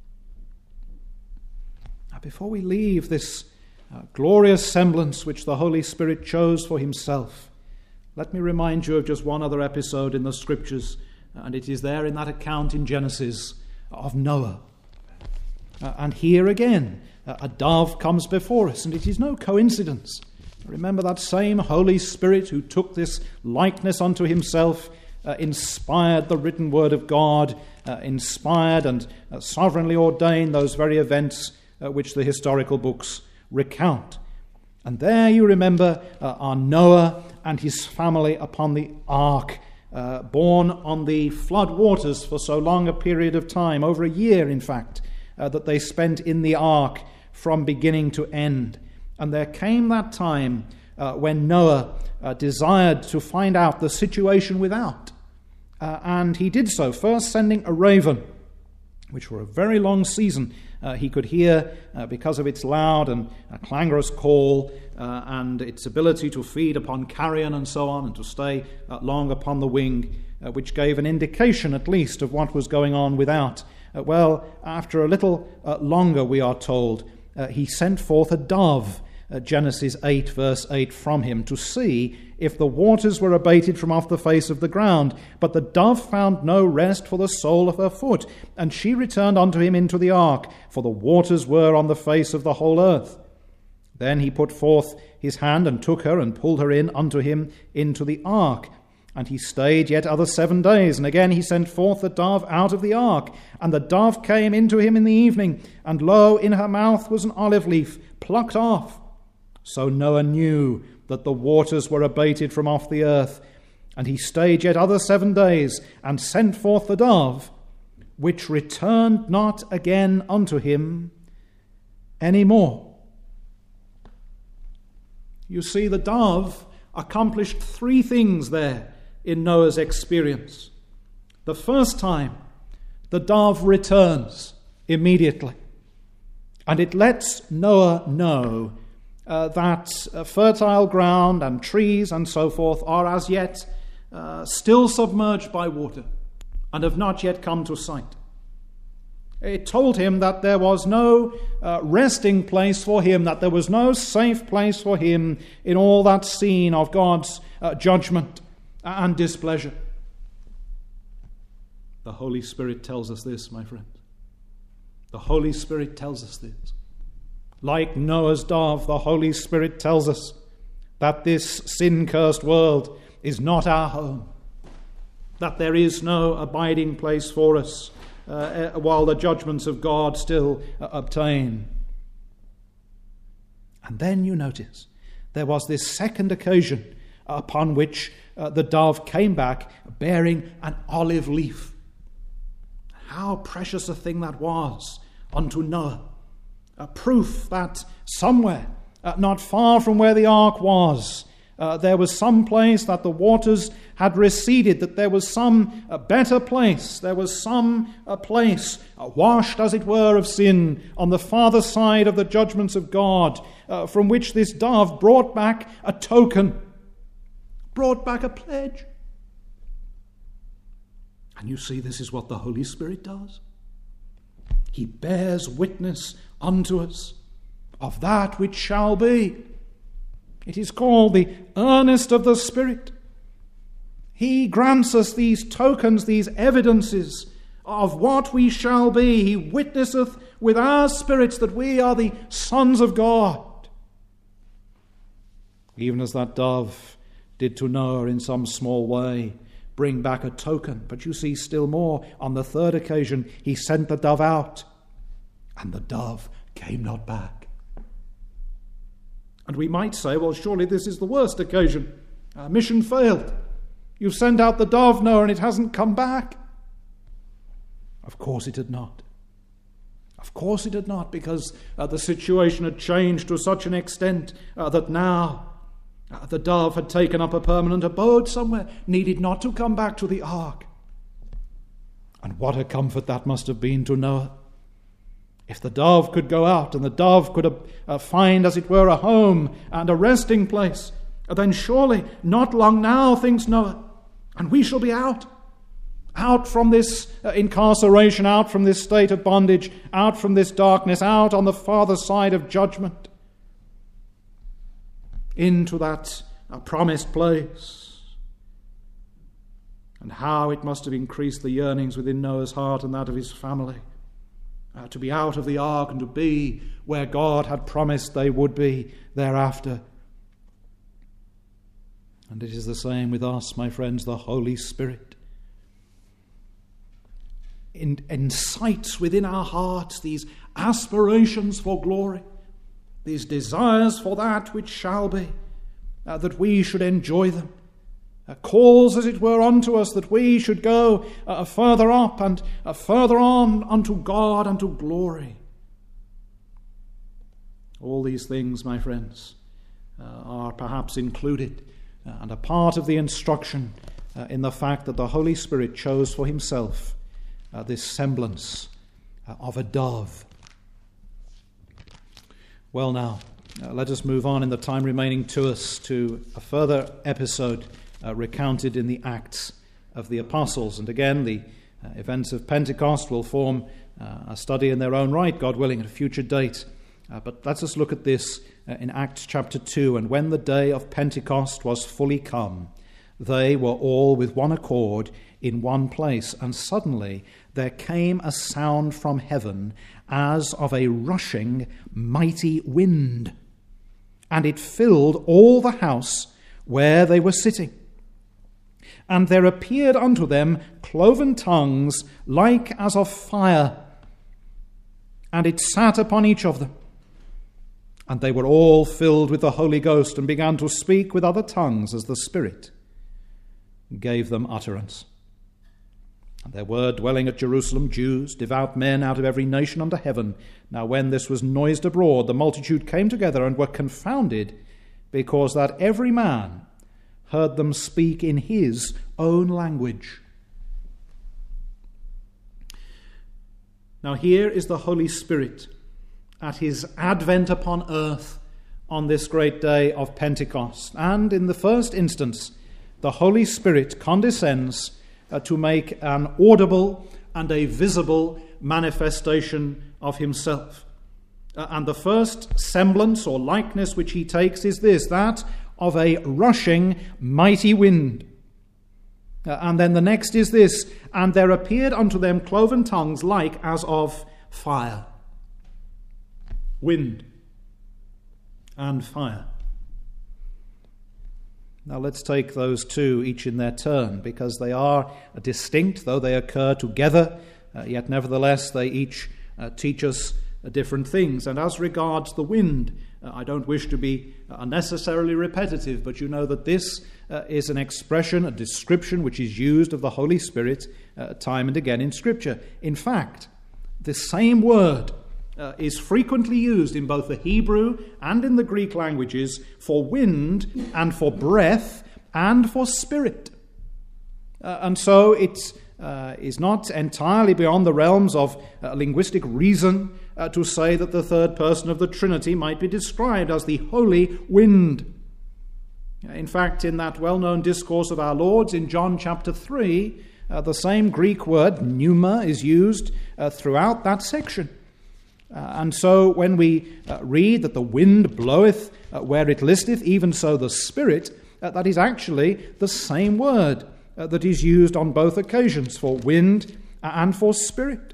Now, before we leave this uh, glorious semblance which the Holy Spirit chose for himself, let me remind you of just one other episode in the Scriptures, and it is there in that account in Genesis of Noah. Uh, and here again, uh, a dove comes before us, and it is no coincidence. Remember that same Holy Spirit who took this likeness unto himself, uh, inspired the written word of God, uh, inspired and uh, sovereignly ordained those very events uh, which the historical books recount. And there you remember uh, are Noah and his family upon the ark, uh, born on the flood waters for so long a period of time, over a year in fact, uh, that they spent in the ark from beginning to end. And there came that time uh, when Noah uh, desired to find out the situation without. Uh, and he did so, first sending a raven, which for a very long season uh, he could hear uh, because of its loud and uh, clangorous call uh, and its ability to feed upon carrion and so on, and to stay uh, long upon the wing, uh, which gave an indication at least of what was going on without. Uh, well, after a little uh, longer, we are told, uh, he sent forth a dove, Uh, Genesis eight, verse eight, from him, to see if the waters were abated from off the face of the ground. But the dove found no rest for the sole of her foot, and she returned unto him into the ark, for the waters were on the face of the whole earth. Then he put forth his hand and took her and pulled her in unto him into the ark. And he stayed yet other seven days. And again he sent forth the dove out of the ark. And the dove came into him in the evening. And lo, in her mouth was an olive leaf plucked off. So Noah knew that the waters were abated from off the earth. And he stayed yet other seven days, and sent forth the dove, which returned not again unto him any more. You see, the dove accomplished three things there in Noah's experience. The first time, the dove returns immediately, and it lets Noah know uh, that uh, fertile ground and trees and so forth are as yet uh, still submerged by water and have not yet come to sight. It told him that there was no uh, resting place for him, that there was no safe place for him in all that scene of God's uh, judgment and displeasure. The Holy Spirit tells us this, my friend. The Holy Spirit tells us this. Like Noah's dove, the Holy Spirit tells us that this sin-cursed world is not our home, that there is no abiding place for us uh, while the judgments of God still uh, obtain. And then you notice there was this second occasion upon which uh, the dove came back bearing an olive leaf. How precious a thing that was unto Noah. A proof that somewhere, uh, not far from where the ark was, uh, there was some place that the waters had receded, that there was some uh, better place, there was some uh, place uh, washed, as it were, of sin on the farther side of the judgments of God, uh, from which this dove brought back a token, brought back a pledge. And you see, this is what the Holy Spirit does. He bears witness unto us of that which shall be. It is called the earnest of the Spirit. He grants us these tokens, these evidences of what we shall be. He witnesseth with our spirits that we are the sons of God. Even as that dove did to Noah in some small way, bring back a token. But you see still more. On the third occasion, he sent the dove out, and the dove came not back. And we might say, well, surely this is the worst occasion. Our mission failed. You've sent out the dove, Noah, and it hasn't come back. Of course it had not. Of course it had not, because uh, the situation had changed to such an extent uh, that now uh, the dove had taken up a permanent abode somewhere, needed not to come back to the ark. And what a comfort that must have been to Noah. If the dove could go out and the dove could uh, find, as it were, a home and a resting place, then surely not long now, thinks Noah, and we shall be out. Out from this uh, incarceration, out from this state of bondage, out from this darkness, out on the farther side of judgment, into that uh, promised place. And how it must have increased the yearnings within Noah's heart and that of his family. Uh, to be out of the ark and to be where God had promised they would be thereafter. And it is the same with us, my friends. The Holy Spirit in, incites within our hearts these aspirations for glory, these desires for that which shall be, uh, that we should enjoy them. Uh, calls, as it were, unto us that we should go uh, further up and uh, further on unto God, unto glory. All these things, my friends, uh, are perhaps included uh, and a part of the instruction uh, in the fact that the Holy Spirit chose for himself uh, this semblance uh, of a dove. Well, now, uh, let us move on in the time remaining to us to a further episode Uh, recounted in the Acts of the Apostles. And again, the uh, events of Pentecost will form uh, a study in their own right, God willing, at a future date. Uh, but let's just look at this uh, in Acts chapter two. And when the day of Pentecost was fully come, they were all with one accord in one place. And suddenly there came a sound from heaven as of a rushing mighty wind, and it filled all the house where they were sitting. and there appeared unto them cloven tongues like as of fire, and it sat upon each of them. And they were all filled with the Holy Ghost, and began to speak with other tongues as the Spirit gave them utterance. And there were dwelling at Jerusalem Jews, devout men out of every nation under heaven. Now when this was noised abroad, the multitude came together and were confounded, because that every man heard them speak in his own language. Now here is the Holy Spirit at his advent upon earth on this great day of Pentecost. And in the first instance, the Holy Spirit condescends uh, to make an audible and a visible manifestation of himself. Uh, and the first semblance or likeness which he takes is this, that of a rushing mighty wind. Uh, and then the next is this, and there appeared unto them cloven tongues like as of fire. Wind and fire. Now let's take those two each in their turn, because they are distinct, though they occur together, uh, yet nevertheless they each uh, teach us uh, different things. And as regards the wind, uh, I don't wish to be unnecessarily repetitive, but you know that this uh, is an expression, a description which is used of the Holy Spirit uh, time and again in Scripture. In fact, the same word Uh, is frequently used in both the Hebrew and in the Greek languages for wind and for breath and for spirit. Uh, and so it uh, is not entirely beyond the realms of uh, linguistic reason uh, to say that the third person of the Trinity might be described as the Holy Wind. In fact, in that well-known discourse of our Lord's in John chapter three, uh, the same Greek word, pneuma, is used uh, throughout that section. Uh, and so when we uh, read that the wind bloweth uh, where it listeth, even so the Spirit, uh, that is actually the same word uh, that is used on both occasions for wind and for spirit.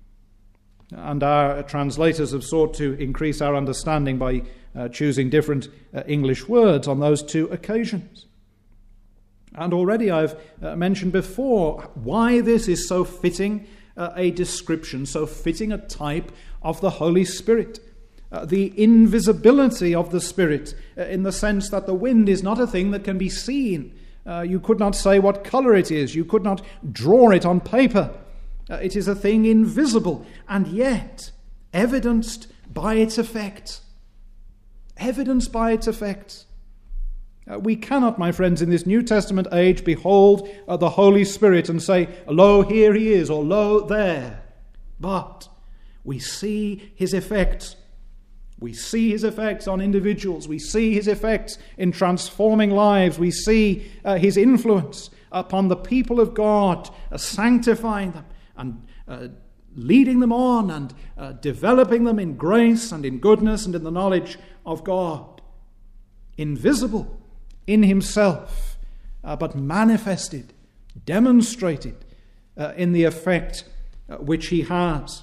And our translators have sought to increase our understanding by uh, choosing different uh, English words on those two occasions. And already I've uh, mentioned before why this is so fitting uh, a description, so fitting a type of the Holy Spirit. Uh, the invisibility of the Spirit, uh, in the sense that the wind is not a thing that can be seen. Uh, you could not say what color it is. You could not draw it on paper. Uh, it is a thing invisible, and yet evidenced by its effects. Evidenced by its effects. Uh, we cannot, my friends, in this New Testament age, behold uh, the Holy Spirit and say, lo, here he is, or lo, there. But we see his effects. We see his effects on individuals. We see his effects in transforming lives. We see uh, his influence upon the people of God, uh, sanctifying them and uh, leading them on and uh, developing them in grace and in goodness and in the knowledge of God. Invisible in himself, uh, but manifested, demonstrated uh, in the effect uh, which he has.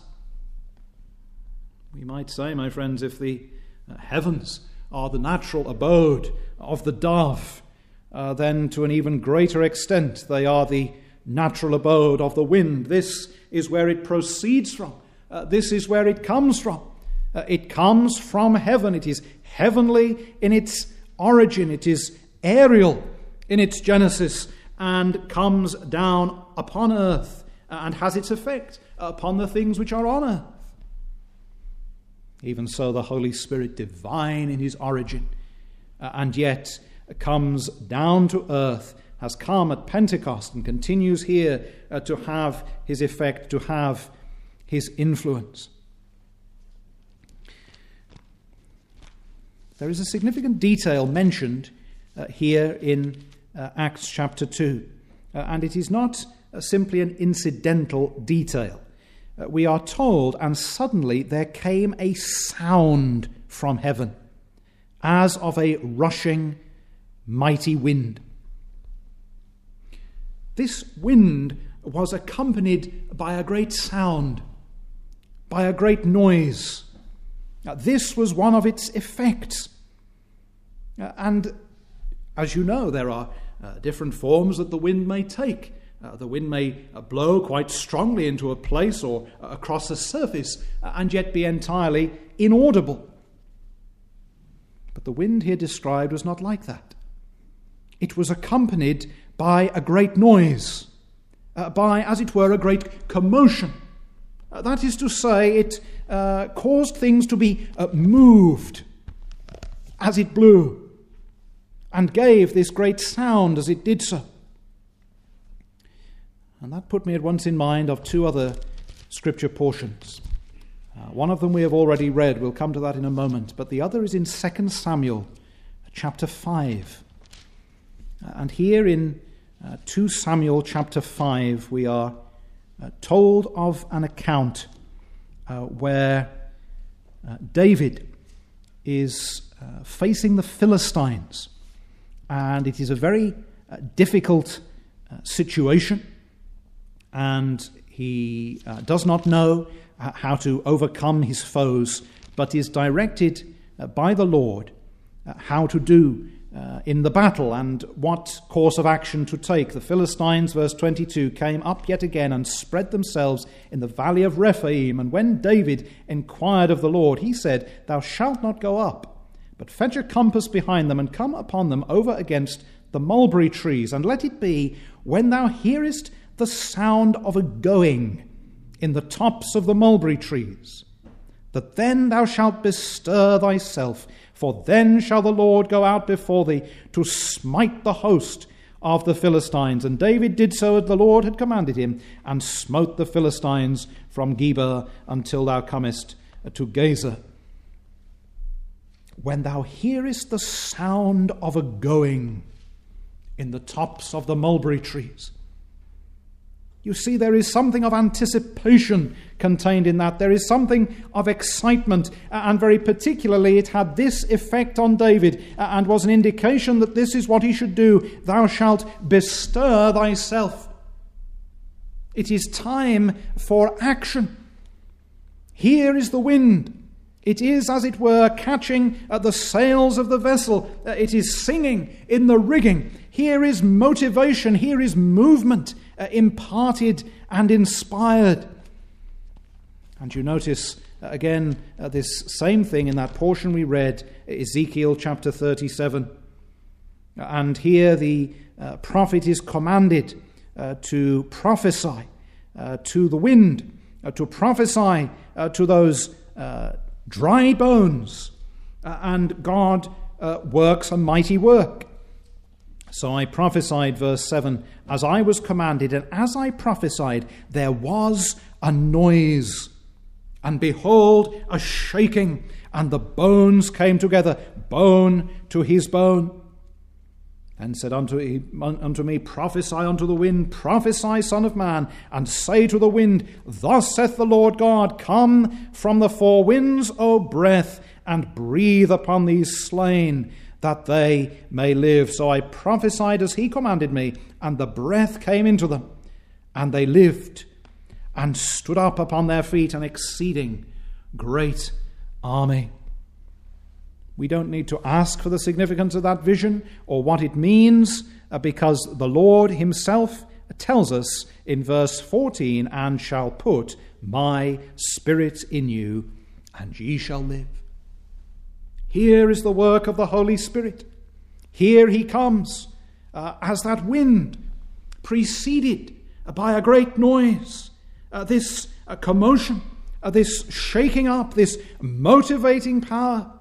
We might say, my friends, if the uh, heavens are the natural abode of the dove, uh, then to an even greater extent they are the natural abode of the wind. This is where it proceeds from. Uh, this is where it comes from. Uh, it comes from heaven. It is heavenly in its origin. It is aerial in its genesis and comes down upon earth and has its effect upon the things which are on earth. Even so, the Holy Spirit, divine in his origin, uh, and yet comes down to earth, has come at Pentecost and continues here uh, to have his effect, to have his influence. There is a significant detail mentioned uh, here in uh, Acts chapter two, uh, and it is not uh, simply an incidental detail. Uh, we are told, and suddenly there came a sound from heaven, as of a rushing mighty wind. This wind was accompanied by a great sound, by a great noise. Now, this was one of its effects. Uh, and as you know, there are uh, different forms that the wind may take. Uh, the wind may uh, blow quite strongly into a place or uh, across a surface uh, and yet be entirely inaudible. But the wind here described was not like that. It was accompanied by a great noise, uh, by, as it were, a great commotion. Uh, that is to say, it uh, caused things to be uh, moved as it blew, and gave this great sound as it did so. And that put me at once in mind of two other scripture portions. Uh, one of them we have already read, we'll come to that in a moment, but the other is in Second Samuel chapter five. Uh, and here in uh, Second Samuel chapter five we are uh, told of an account uh, where uh, David is uh, facing the Philistines, and it is a very uh, difficult uh, situation. And he uh, does not know uh, how to overcome his foes, but is directed uh, by the Lord uh, how to do uh, in the battle and what course of action to take. The Philistines, verse twenty-two, came up yet again and spread themselves in the valley of Rephaim. And when David inquired of the Lord, he said, "Thou shalt not go up, but fetch a compass behind them and come upon them over against the mulberry trees. And let it be, when thou hearest the sound of a going in the tops of the mulberry trees, that then thou shalt bestir thyself, for then shall the Lord go out before thee to smite the host of the Philistines." And David did so as the Lord had commanded him, and smote the Philistines from Geba until thou comest to Gaza. When thou hearest the sound of a going in the tops of the mulberry trees. You see, there is something of anticipation contained in that. There is something of excitement, and very particularly it had this effect on David, and was an indication that this is what he should do. Thou shalt bestir thyself. It is time for action. Here is the wind. It is, as it were, catching at the sails of the vessel. It is singing in the rigging. Here is motivation. Here is movement. Uh, imparted and inspired. And you notice uh, again uh, this same thing in that portion we read, Ezekiel chapter thirty-seven. And here the uh, prophet is commanded uh, to prophesy uh, to the wind, uh, to prophesy uh, to those uh, dry bones. Uh, and God uh, works a mighty work. So I prophesied, verse seven, as I was commanded, and as I prophesied, there was a noise, and behold, a shaking, and the bones came together, bone to his bone. And said unto, he, unto me, prophesy unto the wind, prophesy, son of man, and say to the wind, thus saith the Lord God, come from the four winds, O breath, and breathe upon these slain, that they may live. So I prophesied as he commanded me, and the breath came into them, and they lived, and stood up upon their feet, an exceeding great army. We don't need to ask for the significance of that vision or what it means, uh, because the Lord himself tells us in verse fourteen, and shall put my spirit in you, and ye shall live. Here is the work of the Holy Spirit. Here he comes uh, as that wind, preceded by a great noise, uh, this uh, commotion, uh, this shaking up, this motivating power.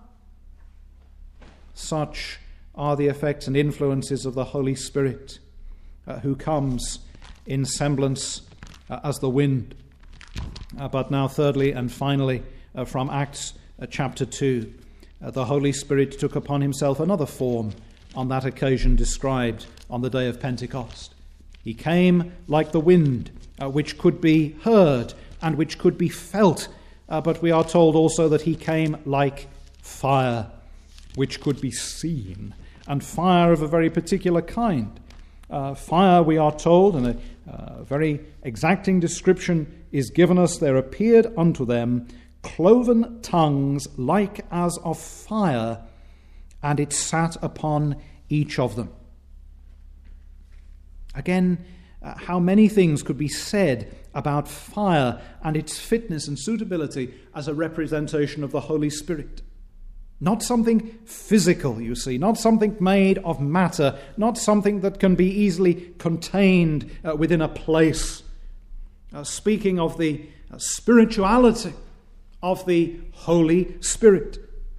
Such are the effects and influences of the Holy Spirit, uh, who comes in semblance uh, as the wind. Uh, but now thirdly and finally, uh, from Acts uh, chapter two, Uh, the Holy Spirit took upon himself another form on that occasion described on the day of Pentecost. He came like the wind, uh, which could be heard and which could be felt, uh, but we are told also that he came like fire, which could be seen, and fire of a very particular kind. Uh, fire, we are told, and a uh, very exacting description is given us, there appeared unto them cloven tongues like as of fire, and it sat upon each of them. Again, uh, how many things could be said about fire and its fitness and suitability as a representation of the Holy Spirit. Not something physical, you see, not something made of matter, not something that can be easily contained uh, within a place. Uh, speaking of the uh, spirituality of the Holy Spirit.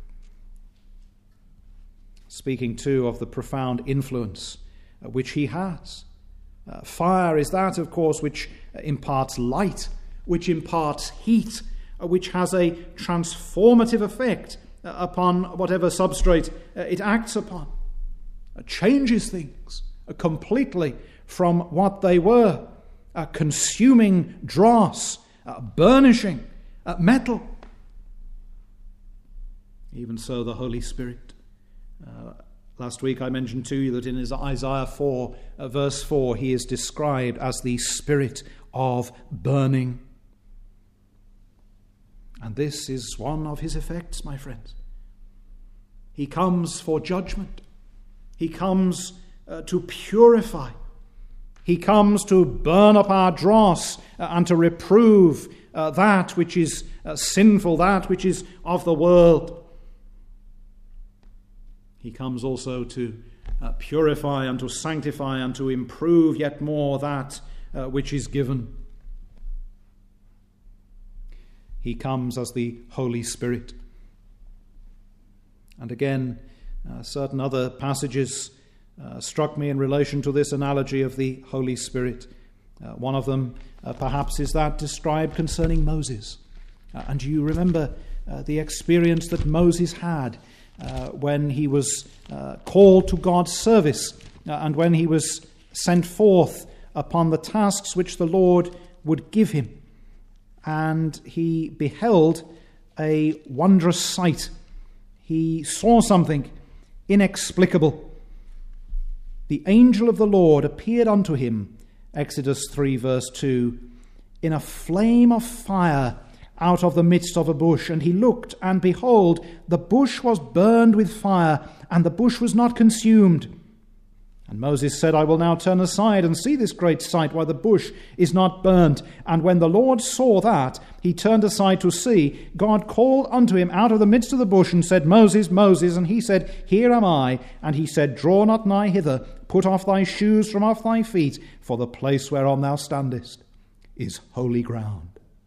Speaking too of the profound influence uh, which he has. Uh, fire is that, of course, which uh, imparts light, which imparts heat, uh, which has a transformative effect uh, upon whatever substrate uh, it acts upon. Uh, changes things uh, completely from what they were. Uh, consuming dross, uh, burnishing uh, metal. Even so, the Holy Spirit. Uh, last week I mentioned to you that in Isaiah four, uh, verse four, he is described as the spirit of burning. And this is one of his effects, my friends. He comes for judgment. He comes uh, to purify. He comes to burn up our dross uh, and to reprove uh, that which is uh, sinful, that which is of the world. He comes also to uh, purify and to sanctify and to improve yet more that uh, which is given. He comes as the Holy Spirit. And again, uh, certain other passages uh, struck me in relation to this analogy of the Holy Spirit. Uh, one of them uh, perhaps is that described concerning Moses. Uh, and you remember uh, the experience that Moses had Uh, when he was uh, called to God's service uh, and when he was sent forth upon the tasks which the Lord would give him. And he beheld a wondrous sight. He saw something inexplicable. The angel of the Lord appeared unto him, Exodus three verse two, in a flame of fire out of the midst of a bush. And he looked, and behold, the bush was burned with fire, and the bush was not consumed. And Moses said, I will now turn aside and see this great sight, why the bush is not burnt. And when the Lord saw that, he turned aside to see. God called unto him out of the midst of the bush, and said, Moses, Moses. And he said, Here am I. And he said, Draw not nigh hither, put off thy shoes from off thy feet, for the place whereon thou standest is holy ground.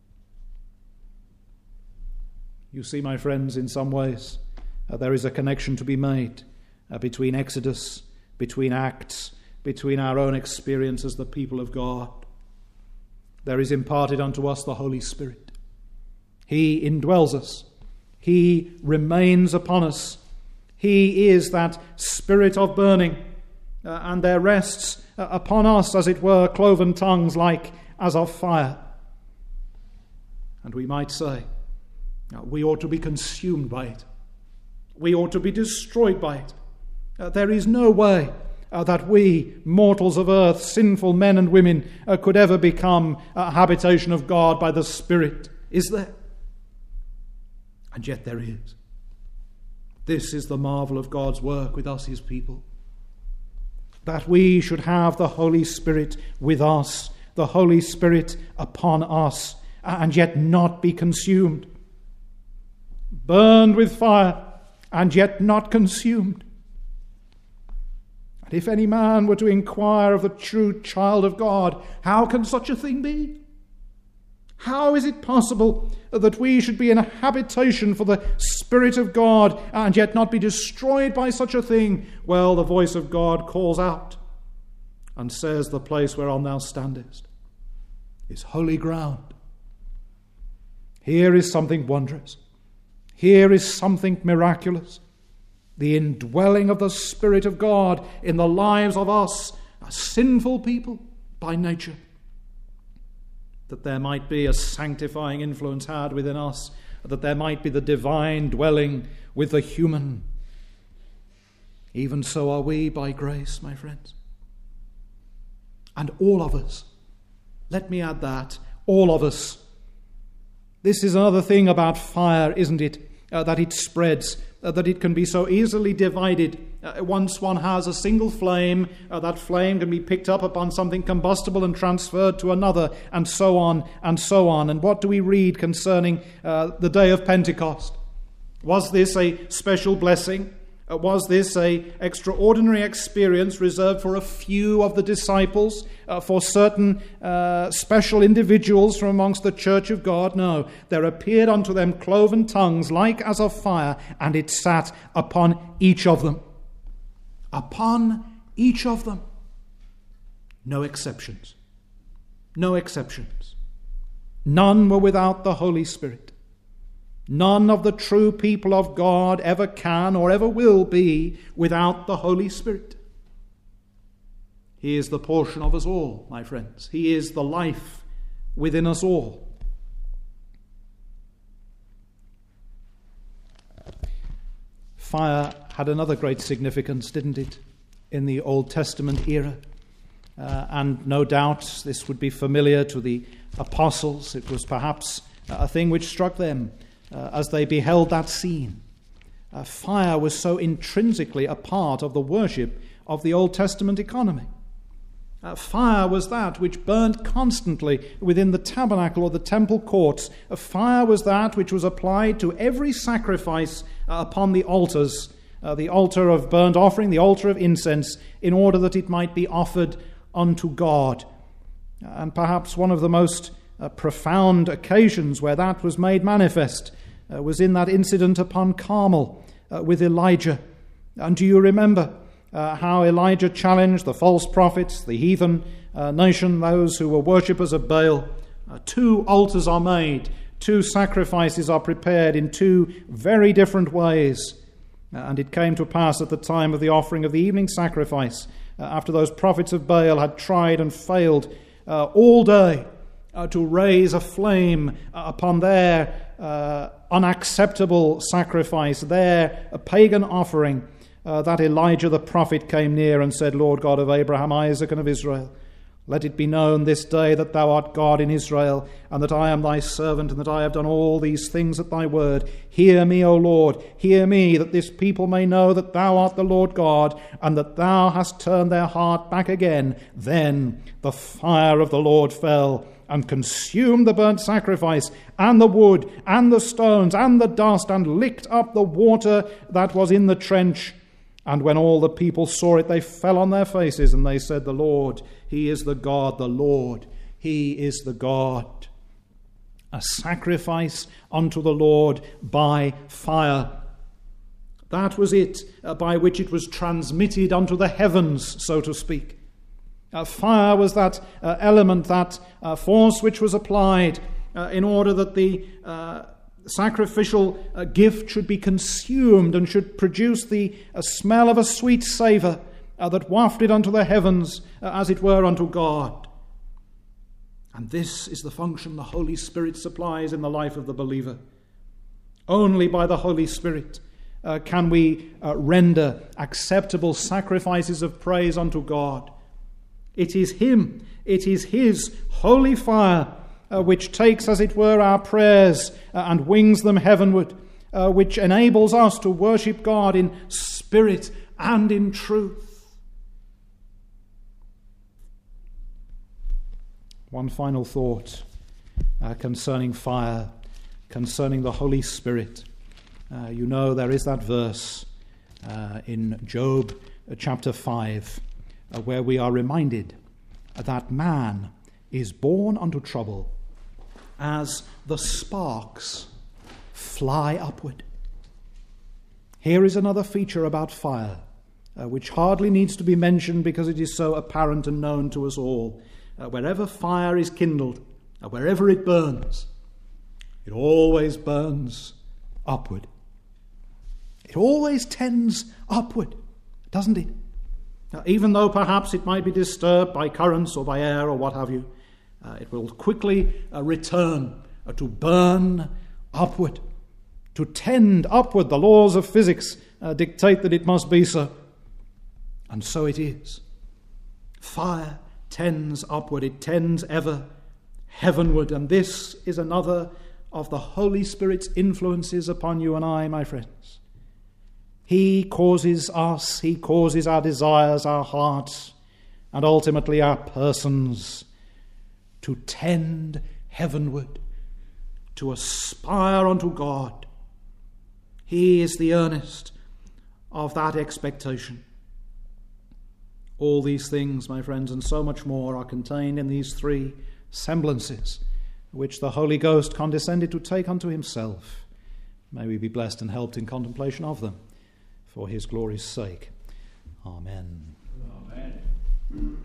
You see, my friends, in some ways, uh, there is a connection to be made uh, between Exodus, between Acts, between our own experience as the people of God. There is imparted unto us the Holy Spirit. He indwells us. He remains upon us. He is that spirit of burning, uh, and there rests uh, upon us, as it were, cloven tongues like as of fire. And we might say, we ought to be consumed by it. We ought to be destroyed by it. Uh, there is no way uh, that we, mortals of earth, sinful men and women, uh, could ever become a habitation of God by the Spirit. Is there? And yet there is. This is the marvel of God's work with us, his people. That we should have the Holy Spirit with us, the Holy Spirit upon us, and yet not be consumed. Burned with fire, and yet not consumed. And if any man were to inquire of the true child of God, how can such a thing be? How is it possible that we should be in a habitation for the Spirit of God, and yet not be destroyed by such a thing? Well, the voice of God calls out and says, The place whereon thou standest is holy ground. Here is something wondrous. Here is something miraculous. The indwelling of the Spirit of God in the lives of us, a sinful people by nature. That there might be a sanctifying influence had within us, that there might be the divine dwelling with the human. Even so are we by grace, my friends. And all of us, let me add that, all of us. This is another thing about fire, isn't it? Uh, that it spreads. uh, that it can be so easily divided. Uh, once one has a single flame, uh, that flame can be picked up upon something combustible and transferred to another, and so on and so on. And what do we read concerning uh, the day of Pentecost? Was this a special blessing? Uh, was this a extraordinary experience reserved for a few of the disciples, uh, for certain uh, special individuals from amongst the church of God? No, there appeared unto them cloven tongues like as of fire, and it sat upon each of them. Upon each of them. No exceptions. No exceptions. None were without the Holy Spirit. None of the true people of God ever can or ever will be without the Holy Spirit. He is the portion of us all, my friends. He is the life within us all. Fire had another great significance, didn't it, in the Old Testament era? Uh, and no doubt this would be familiar to the apostles. It was perhaps a thing which struck them Uh, as they beheld that scene. Uh, fire was so intrinsically a part of the worship of the Old Testament economy. Uh, fire was that which burned constantly within the tabernacle or the temple courts. Uh, fire was that which was applied to every sacrifice uh, upon the altars, uh, the altar of burnt offering, the altar of incense, in order that it might be offered unto God. And perhaps one of the most Uh, profound occasions where that was made manifest uh, was in that incident upon Carmel uh, with Elijah. And do you remember uh, how Elijah challenged the false prophets, the heathen uh, nation, those who were worshippers of Baal? Uh, two altars are made, two sacrifices are prepared in two very different ways. Uh, and it came to pass at the time of the offering of the evening sacrifice, uh, after those prophets of Baal had tried and failed uh, all day, Uh, to raise a flame uh, upon their uh, unacceptable sacrifice, their uh, pagan offering, uh, that Elijah the prophet came near and said, Lord God of Abraham, Isaac, and of Israel, let it be known this day that thou art God in Israel, and that I am thy servant, and that I have done all these things at thy word. Hear me, O Lord, hear me, that this people may know that thou art the Lord God, and that thou hast turned their heart back again. Then the fire of the Lord fell and consumed the burnt sacrifice, and the wood, and the stones, and the dust, and licked up the water that was in the trench. And when all the people saw it, they fell on their faces, and they said, The Lord, He is the God, the Lord, He is the God. A sacrifice unto the Lord by fire. That was it, uh, by which it was transmitted unto the heavens, so to speak. Uh, fire was that uh, element, that uh, force which was applied uh, in order that the uh, sacrificial uh, gift should be consumed and should produce the uh, smell of a sweet savour uh, that wafted unto the heavens, uh, as it were, unto God. And this is the function the Holy Spirit supplies in the life of the believer. Only by the Holy Spirit uh, can we uh, render acceptable sacrifices of praise unto God. It is Him, it is His holy fire uh, which takes, as it were, our prayers uh, and wings them heavenward, uh, which enables us to worship God in spirit and in truth. One final thought uh, concerning fire, concerning the Holy Spirit. Uh, you know, there is that verse uh, in Job uh, chapter five, uh, where we are reminded that man is born unto trouble as the sparks fly upward. Here is another feature about fire, uh, which hardly needs to be mentioned because it is so apparent and known to us all. Uh, wherever fire is kindled, uh, wherever it burns, it always burns upward. It always tends upward, doesn't it? Now, even though perhaps it might be disturbed by currents or by air or what have you, uh, it will quickly uh, return uh, to burn upward, to tend upward. The laws of physics uh, dictate that it must be so. And so it is. Fire tends upward, it tends ever heavenward, and this is another of the Holy Spirit's influences upon you and I, my friends. He causes us, he causes our desires, our hearts, and ultimately our persons to tend heavenward, to aspire unto God. He is the earnest of that expectation. All these things, my friends, and so much more are contained in these three semblances which the Holy Ghost condescended to take unto himself. May we be blessed and helped in contemplation of them for his glory's sake. Amen. Amen.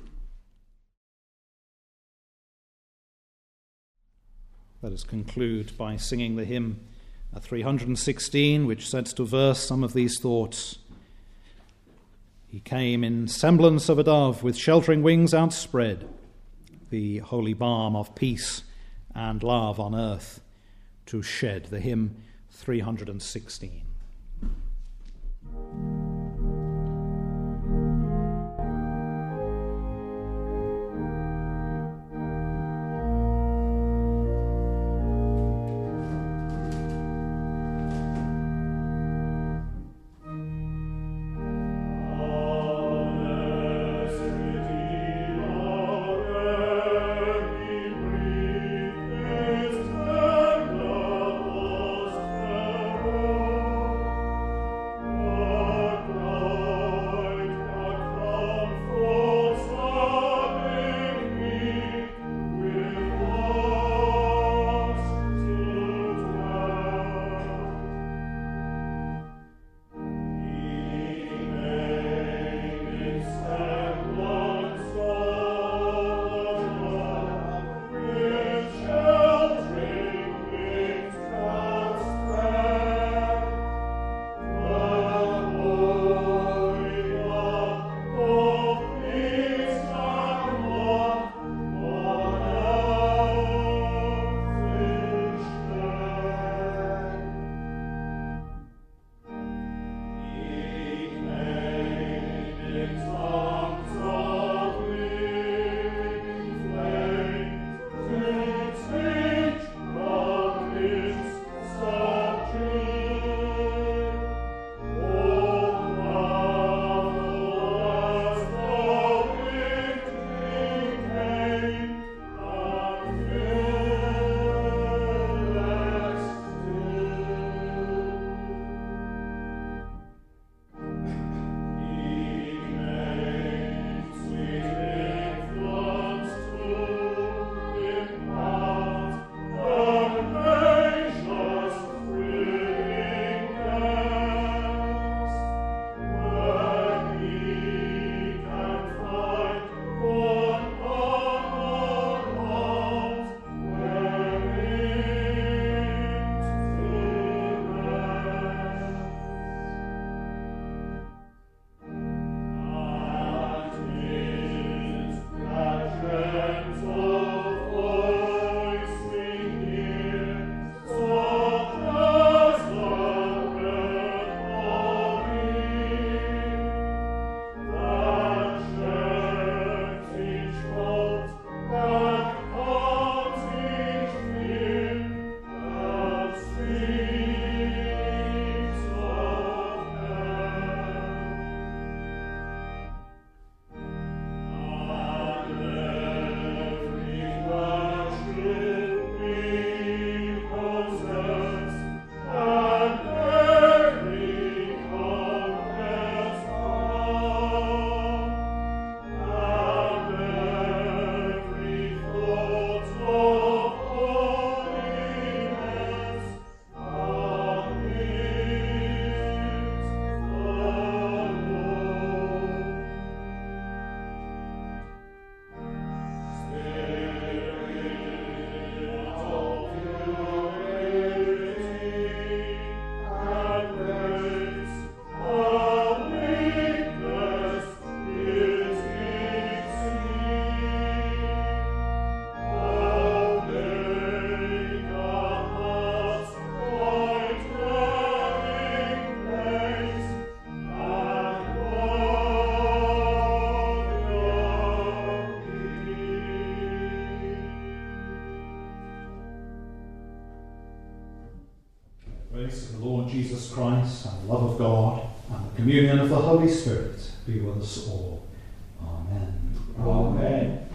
Let us conclude by singing the hymn three hundred sixteen, which sets to verse some of these thoughts. He came in semblance of a dove, with sheltering wings outspread, the holy balm of peace and love on earth to shed. The hymn three hundred sixteen. Grace of the Lord Jesus Christ and the love of God And the communion of the Holy Spirit be with us all. Amen. Amen.